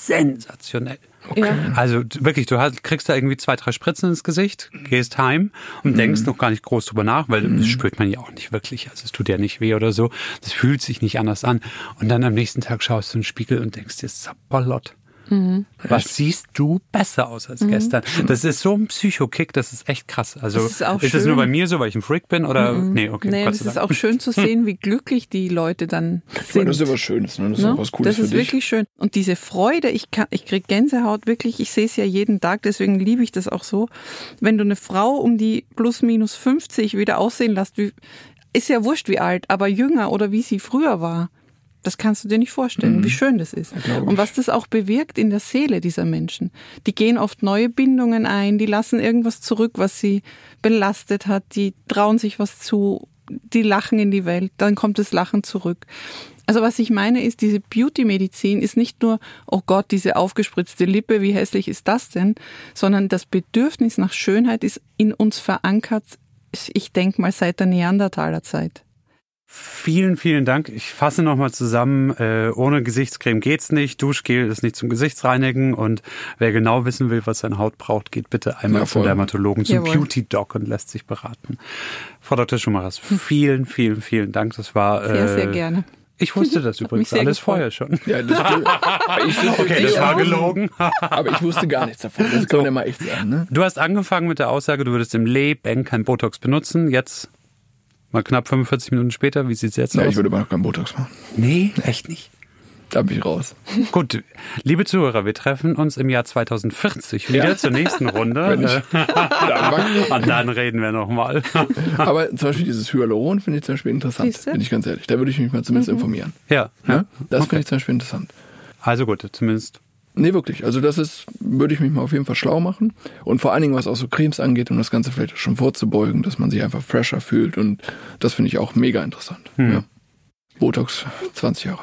sensationell. Okay. Ja. Also wirklich, du hast, kriegst da irgendwie zwei, drei Spritzen ins Gesicht, gehst heim und mhm. denkst noch gar nicht groß drüber nach, weil mhm. das spürt man ja auch nicht wirklich. Also es tut ja nicht weh oder so. Das fühlt sich nicht anders an. Und dann am nächsten Tag schaust du in den Spiegel und denkst dir, Sapperlot. Mhm. Was siehst du besser aus als mhm. gestern? Das ist so ein Psychokick, das ist echt krass. Also das ist, auch ist schön. Das nur bei mir so, weil ich ein Freak bin? Oder mhm. nee, okay. Nee, es ist auch schön zu sehen, wie glücklich die Leute dann sind. Das ist ja was Schönes, ne? Das ist no? auch was Cooles Das ist für dich. wirklich schön. Und diese Freude, ich kann, ich krieg Gänsehaut wirklich, ich sehe es ja jeden Tag, deswegen liebe ich das auch so. Wenn du eine Frau um die plus minus fünfzig wieder aussehen lässt, wie, ist ja wurscht wie alt, aber jünger oder wie sie früher war. Das kannst du dir nicht vorstellen, mhm. wie schön das ist. Ja, und was das auch bewirkt in der Seele dieser Menschen. Die gehen oft neue Bindungen ein, die lassen irgendwas zurück, was sie belastet hat, die trauen sich was zu, die lachen in die Welt, dann kommt das Lachen zurück. Also was ich meine ist, diese Beauty-Medizin ist nicht nur, oh Gott, diese aufgespritzte Lippe, wie hässlich ist das denn, sondern das Bedürfnis nach Schönheit ist in uns verankert, ich denke mal seit der Neandertalerzeit. Vielen, vielen Dank. Ich fasse nochmal zusammen, äh, ohne Gesichtscreme geht's nicht, Duschgel ist nicht zum Gesichtsreinigen und wer genau wissen will, was seine Haut braucht, geht bitte einmal ja, zum Dermatologen, zum Jawohl. Beauty-Doc und lässt sich beraten. Frau Doktor Schumachers, vielen, vielen, vielen Dank. Das war... Äh, sehr, sehr gerne. Ich wusste das übrigens alles gefreut. vorher schon. Ja, das, ich, okay, das war gelogen. Aber ich wusste gar nichts davon. Das kann man ja mal echt sagen. Ne? Du hast angefangen mit der Aussage, du würdest im Leben kein Botox benutzen. Jetzt... Mal knapp fünfundvierzig Minuten später, wie sieht's jetzt ja, aus? Ich würde aber noch keinen Botox machen. Nee, echt nicht. Da bin ich raus. Gut, liebe Zuhörer, wir treffen uns im Jahr zweitausendvierzig wieder ja. zur nächsten Runde. Und dann reden wir nochmal. Aber zum Beispiel dieses Hyaluron finde ich zum Beispiel interessant, Siehste? bin ich ganz ehrlich. Da würde ich mich mal zumindest mhm. informieren. Ja. ja? ja? Das okay. finde ich zum Beispiel interessant. Also gut, zumindest... Nee, wirklich. Also das ist, würde ich mich mal auf jeden Fall schlau machen. Und vor allen Dingen, was auch so Cremes angeht, um das Ganze vielleicht schon vorzubeugen, dass man sich einfach fresher fühlt. Und das finde ich auch mega interessant. Hm. Ja. Botox, zwanzig Jahre.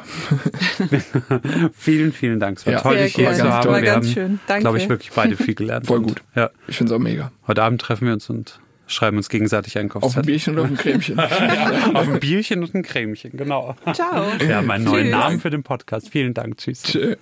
Vielen, vielen Dank. Es war ja. toll, dich hier zu haben. War wir ganz haben, schön. Danke. glaube ich, wirklich beide viel gelernt. Voll gut. Ja. Ich finde es auch mega. Heute Abend treffen wir uns und schreiben uns gegenseitig Einkaufszettel. Auf ein Bierchen oder auf ein Cremchen. Auf ein Bierchen und ein Cremchen, genau. Ciao. Wir haben einen neuen Tschüss. Namen für den Podcast. Vielen Dank. Tschüss. Tschö.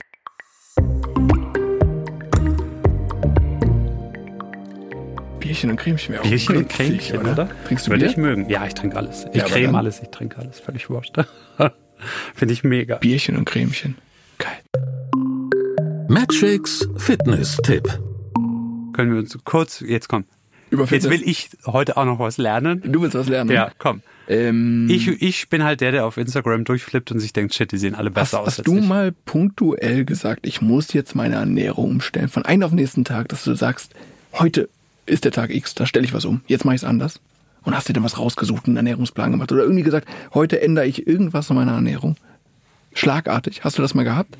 Bierchen und Cremchen wäre auch Bierchen und witzig, Cremchen, oder? oder? Trinkst du Würde Bier? ich mögen. Ja, ich trinke alles. Ich ja, creme alles, ich trinke alles. Völlig wurscht. Finde ich mega. Bierchen und Cremchen. Geil. Magics Fitness-Tipp. Können wir uns kurz, jetzt komm. Über Jetzt will ich heute auch noch was lernen. Du willst was lernen? Ja, komm. Ähm, ich, ich bin halt der, der auf Instagram durchflippt und sich denkt, shit, die sehen alle besser hast, aus. Hast du ich. mal punktuell gesagt, ich muss jetzt meine Ernährung umstellen, von einem auf den nächsten Tag, dass du sagst, heute ist der Tag X, da stelle ich was um, jetzt mache ich es anders? Und hast dir dann was rausgesucht, einen Ernährungsplan gemacht oder irgendwie gesagt, heute ändere ich irgendwas an meiner Ernährung? Schlagartig. Hast du das mal gehabt?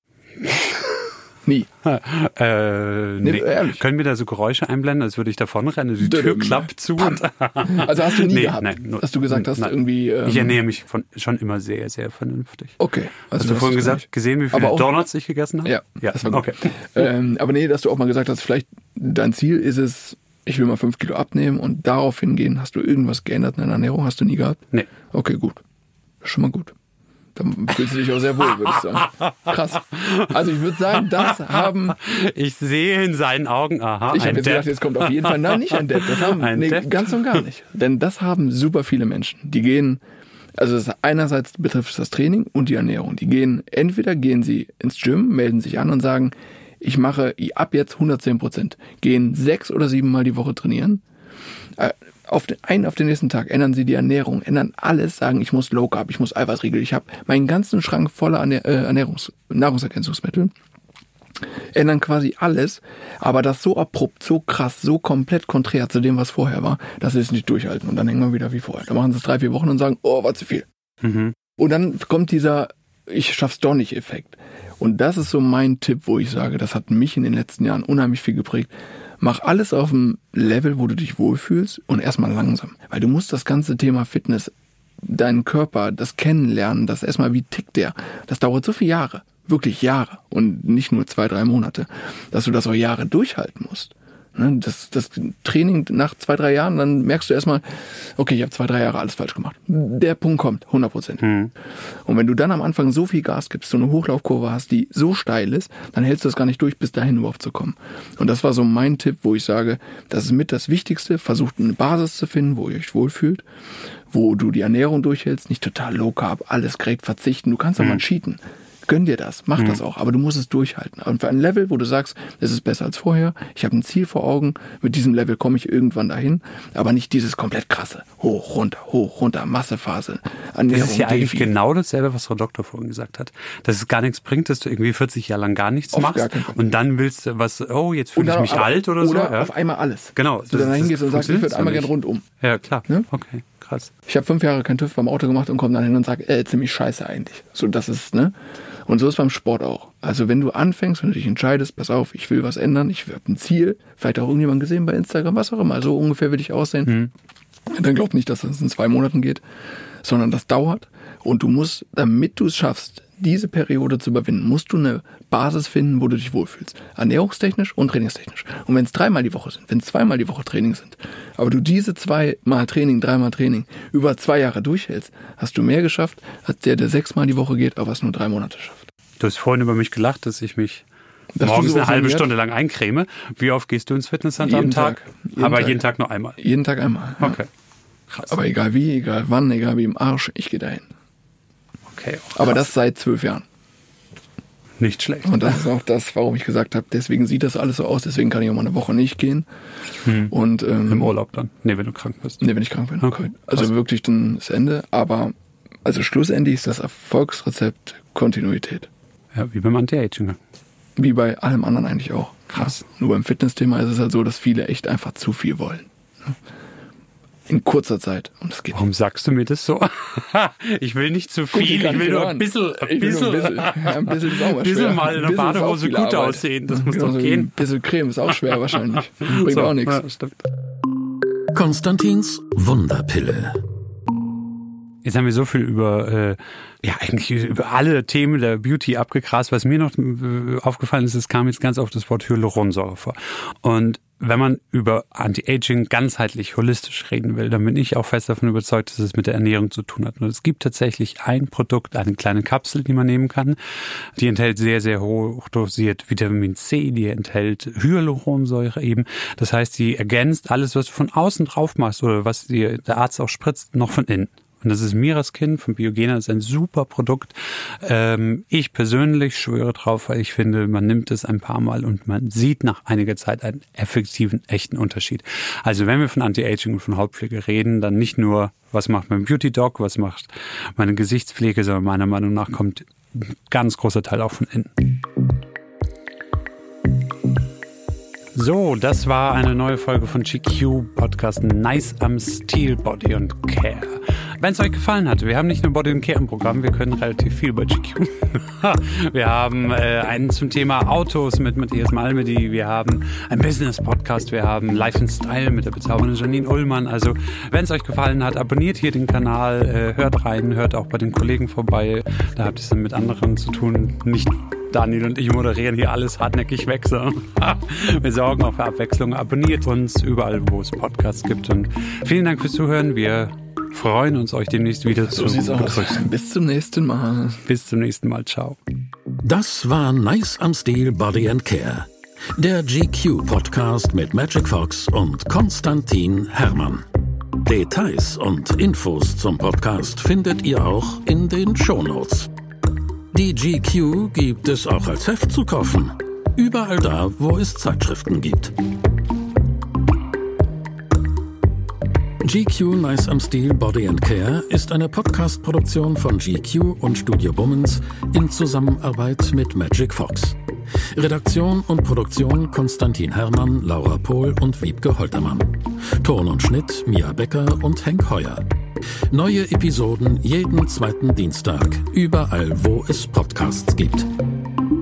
Nie. äh, nee. Nee, ehrlich. Können wir da so Geräusche einblenden, als würde ich davonrennen? Die Tür Dödüm. klappt zu. Und Also hast du nie nee, gehabt, nein, nur, dass du gesagt hast, nein. irgendwie... Ähm, ich ernähre mich von, schon immer sehr, sehr vernünftig. Okay. Also hast du vorhin gesagt, nicht. gesehen, wie viele auch, Donuts ich gegessen habe? Ja, ja. das war gut. Okay. Ähm, aber nee, dass du auch mal gesagt hast, vielleicht dein Ziel ist es, ich will mal fünf Kilo abnehmen und darauf hingehen. Hast du irgendwas geändert in deiner Ernährung? Hast du nie gehabt? Nee. Okay, gut. Schon mal gut. Dann fühlst du dich auch sehr wohl, würde ich sagen. Krass. Also ich würde sagen, das haben... Ich sehe in seinen Augen, aha, Ich habe jetzt Depp. gedacht, jetzt kommt auf jeden Fall... Nein, nicht ein Depp. Das haben, Ein nee, Depp. ganz und gar nicht. Denn das haben super viele Menschen. Die gehen... Also das einerseits betrifft es das Training und die Ernährung. Die gehen... Entweder gehen sie ins Gym, melden sich an und sagen, ich mache ab jetzt hundertzehn Prozent. Gehen sechs oder sieben Mal die Woche trainieren. Äh, Auf den einen auf den nächsten Tag ändern sie die Ernährung, ändern alles, sagen, ich muss Low Carb, ich muss Eiweißriegel, ich habe meinen ganzen Schrank voller Ernährungs- Nahrungsergänzungsmittel, ändern quasi alles, aber das so abrupt, so krass, so komplett konträr zu dem, was vorher war, dass sie es nicht durchhalten und dann hängen wir wieder wie vorher. Da machen sie es drei, vier Wochen und sagen, oh, war zu viel. Mhm. Und dann kommt dieser ich schaff's doch nicht Effekt. Und das ist so mein Tipp, wo ich sage, das hat mich in den letzten Jahren unheimlich viel geprägt. Mach alles auf einem Level, wo du dich wohlfühlst und erstmal langsam. Weil du musst das ganze Thema Fitness, deinen Körper, das Kennenlernen, das erstmal, wie tickt der, das dauert so viele Jahre. Wirklich Jahre und nicht nur zwei, drei Monate, dass du das auch Jahre durchhalten musst. Das, das Training nach zwei, drei Jahren, dann merkst du erstmal, okay, ich habe zwei, drei Jahre alles falsch gemacht. Der Punkt kommt, hundert Prozent. Mhm. Und wenn du dann am Anfang so viel Gas gibst, so eine Hochlaufkurve hast, die so steil ist, dann hältst du das gar nicht durch, bis dahin überhaupt zu kommen. Und das war so mein Tipp, wo ich sage, das ist mit das Wichtigste, versucht eine Basis zu finden, wo ihr euch wohlfühlt, wo du die Ernährung durchhältst, nicht total low carb, alles direkt verzichten, du kannst auch mhm. mal cheaten. Gönn dir das, mach mhm. das auch, aber du musst es durchhalten. Und für ein Level, wo du sagst, es ist besser als vorher, ich habe ein Ziel vor Augen, mit diesem Level komme ich irgendwann dahin, aber nicht dieses komplett krasse, hoch, runter, hoch, runter, Massephase, Ernährung. Das ist ja eigentlich genau dasselbe, was Frau Doktor vorhin gesagt hat, dass es gar nichts bringt, dass du irgendwie vierzig Jahre lang gar nichts auf machst gar und dann willst du was, oh, jetzt fühle ich mich aber, alt oder, oder so. Oder ja? auf einmal alles. Genau. Dass du dann hingehst und sagst, ich würde einmal gern rundum. Ja, klar. Ja? Okay. Krass. Ich habe fünf Jahre kein TÜV beim Auto gemacht und komme dann hin und sage, äh, ziemlich scheiße eigentlich. So, das ist, ne? Und so ist beim Sport auch. Also wenn du anfängst, wenn du dich entscheidest, pass auf, ich will was ändern, ich habe ein Ziel, vielleicht auch irgendjemand gesehen bei Instagram, was auch immer, so ungefähr will ich aussehen, mhm. dann glaub nicht, dass das in zwei Monaten geht, sondern das dauert. Und du musst, damit du es schaffst, diese Periode zu überwinden, musst du eine Basis finden, wo du dich wohlfühlst. Ernährungstechnisch und trainingstechnisch. Und wenn es dreimal die Woche sind, wenn es zweimal die Woche Training sind, aber du diese zweimal Training, dreimal Training über zwei Jahre durchhältst, hast du mehr geschafft, als der, der sechsmal die Woche geht, aber es nur drei Monate schafft. Du hast vorhin über mich gelacht, dass ich mich dass morgens eine halbe Stunde lang eincreme. Wie oft gehst du ins Fitnesscenter am Tag? Tag. Jeden aber Tag. jeden Tag nur einmal? Jeden Tag einmal, ja. Okay. Krass. Aber egal wie, egal wann, egal wie im Arsch, ich gehe dahin. Okay, aber das seit zwölf Jahren. Nicht schlecht. Und das ist auch das, warum ich gesagt habe, deswegen sieht das alles so aus, deswegen kann ich auch mal eine Woche nicht gehen. Hm. Und, ähm, im Urlaub dann? Nee, wenn du krank bist. Nee, wenn ich krank bin. Okay. Also krass. Wirklich dann das Ende. Aber also schlussendlich ist das Erfolgsrezept Kontinuität. Ja, wie beim Anti-Aging. Wie bei allem anderen eigentlich auch. Krass. Nur beim Fitnessthema ist es halt so, dass viele echt einfach zu viel wollen. In kurzer Zeit. Und das geht Warum nicht. Sagst du mir das so? Ich will nicht zu viel, ich, ich will nur ein bisschen, ein bisschen, ein bisschen, ja, ein bisschen ist auch mal, bisschen mal in der Badehose gut Arbeit. aussehen. Das muss genau, doch gehen. Ein bisschen Creme ist auch schwer wahrscheinlich. Bringt so, auch nichts. Ja, stimmt. Konstantins Wunderpille. Jetzt haben wir so viel über, äh, ja eigentlich über alle Themen der Beauty abgegrast. Was mir noch äh, aufgefallen ist, es kam jetzt ganz oft das Wort Hyaluronsäure vor. Und wenn man über Anti-Aging ganzheitlich, holistisch reden will, dann bin ich auch fest davon überzeugt, dass es mit der Ernährung zu tun hat. Und es gibt tatsächlich ein Produkt, eine kleine Kapsel, die man nehmen kann. Die enthält sehr, sehr hoch dosiert Vitamin C, die enthält Hyaluronsäure eben. Das heißt, die ergänzt alles, was du von außen drauf machst oder was dir der Arzt auch spritzt, noch von innen. Und das ist Miraskin von Biogena, das ist ein super Produkt. Ähm, ich persönlich schwöre drauf, weil ich finde, man nimmt es ein paar Mal und man sieht nach einiger Zeit einen effektiven, echten Unterschied. Also wenn wir von Anti-Aging und von Hautpflege reden, dann nicht nur, was macht mein Beauty Doc, was macht meine Gesichtspflege, sondern meiner Meinung nach kommt ein ganz großer Teil auch von innen. So, das war eine neue Folge von G Q Podcast Nice am Stil Body and Care. Wenn es euch gefallen hat, wir haben nicht nur Body and Care im Programm, wir können relativ viel bei G Q. Wir haben äh, einen zum Thema Autos mit Matthias Malmedy, wir haben einen Business-Podcast, wir haben Life in Style mit der bezaubernden Janine Ullmann. Also, wenn es euch gefallen hat, abonniert hier den Kanal, äh, hört rein, hört auch bei den Kollegen vorbei. Da habt ihr es dann mit anderen zu tun, nicht Daniel und ich moderieren hier alles hartnäckig weg. So. Wir sorgen auch für Abwechslung. Abonniert uns überall, wo es Podcasts gibt. Und vielen Dank fürs Zuhören. Wir freuen uns, euch demnächst wieder so zu sieht's aus. Bis zum nächsten Mal. Bis zum nächsten Mal. Ciao. Das war Nice am Stil Body and Care. Der G Q Podcast mit Magic Fox und Konstantin Herrmann. Details und Infos zum Podcast findet ihr auch in den Shownotes. Die G Q gibt es auch als Heft zu kaufen. Überall da, wo es Zeitschriften gibt. G Q Nice am Stil Body and Care ist eine Podcast-Produktion von G Q und Studio Bummens in Zusammenarbeit mit Magic Fox. Redaktion und Produktion Konstantin Herrmann, Laura Pohl und Wiebke Holtermann. Ton und Schnitt Mia Becker und Henk Heuer. Neue Episoden jeden zweiten Dienstag, überall wo es Podcasts gibt.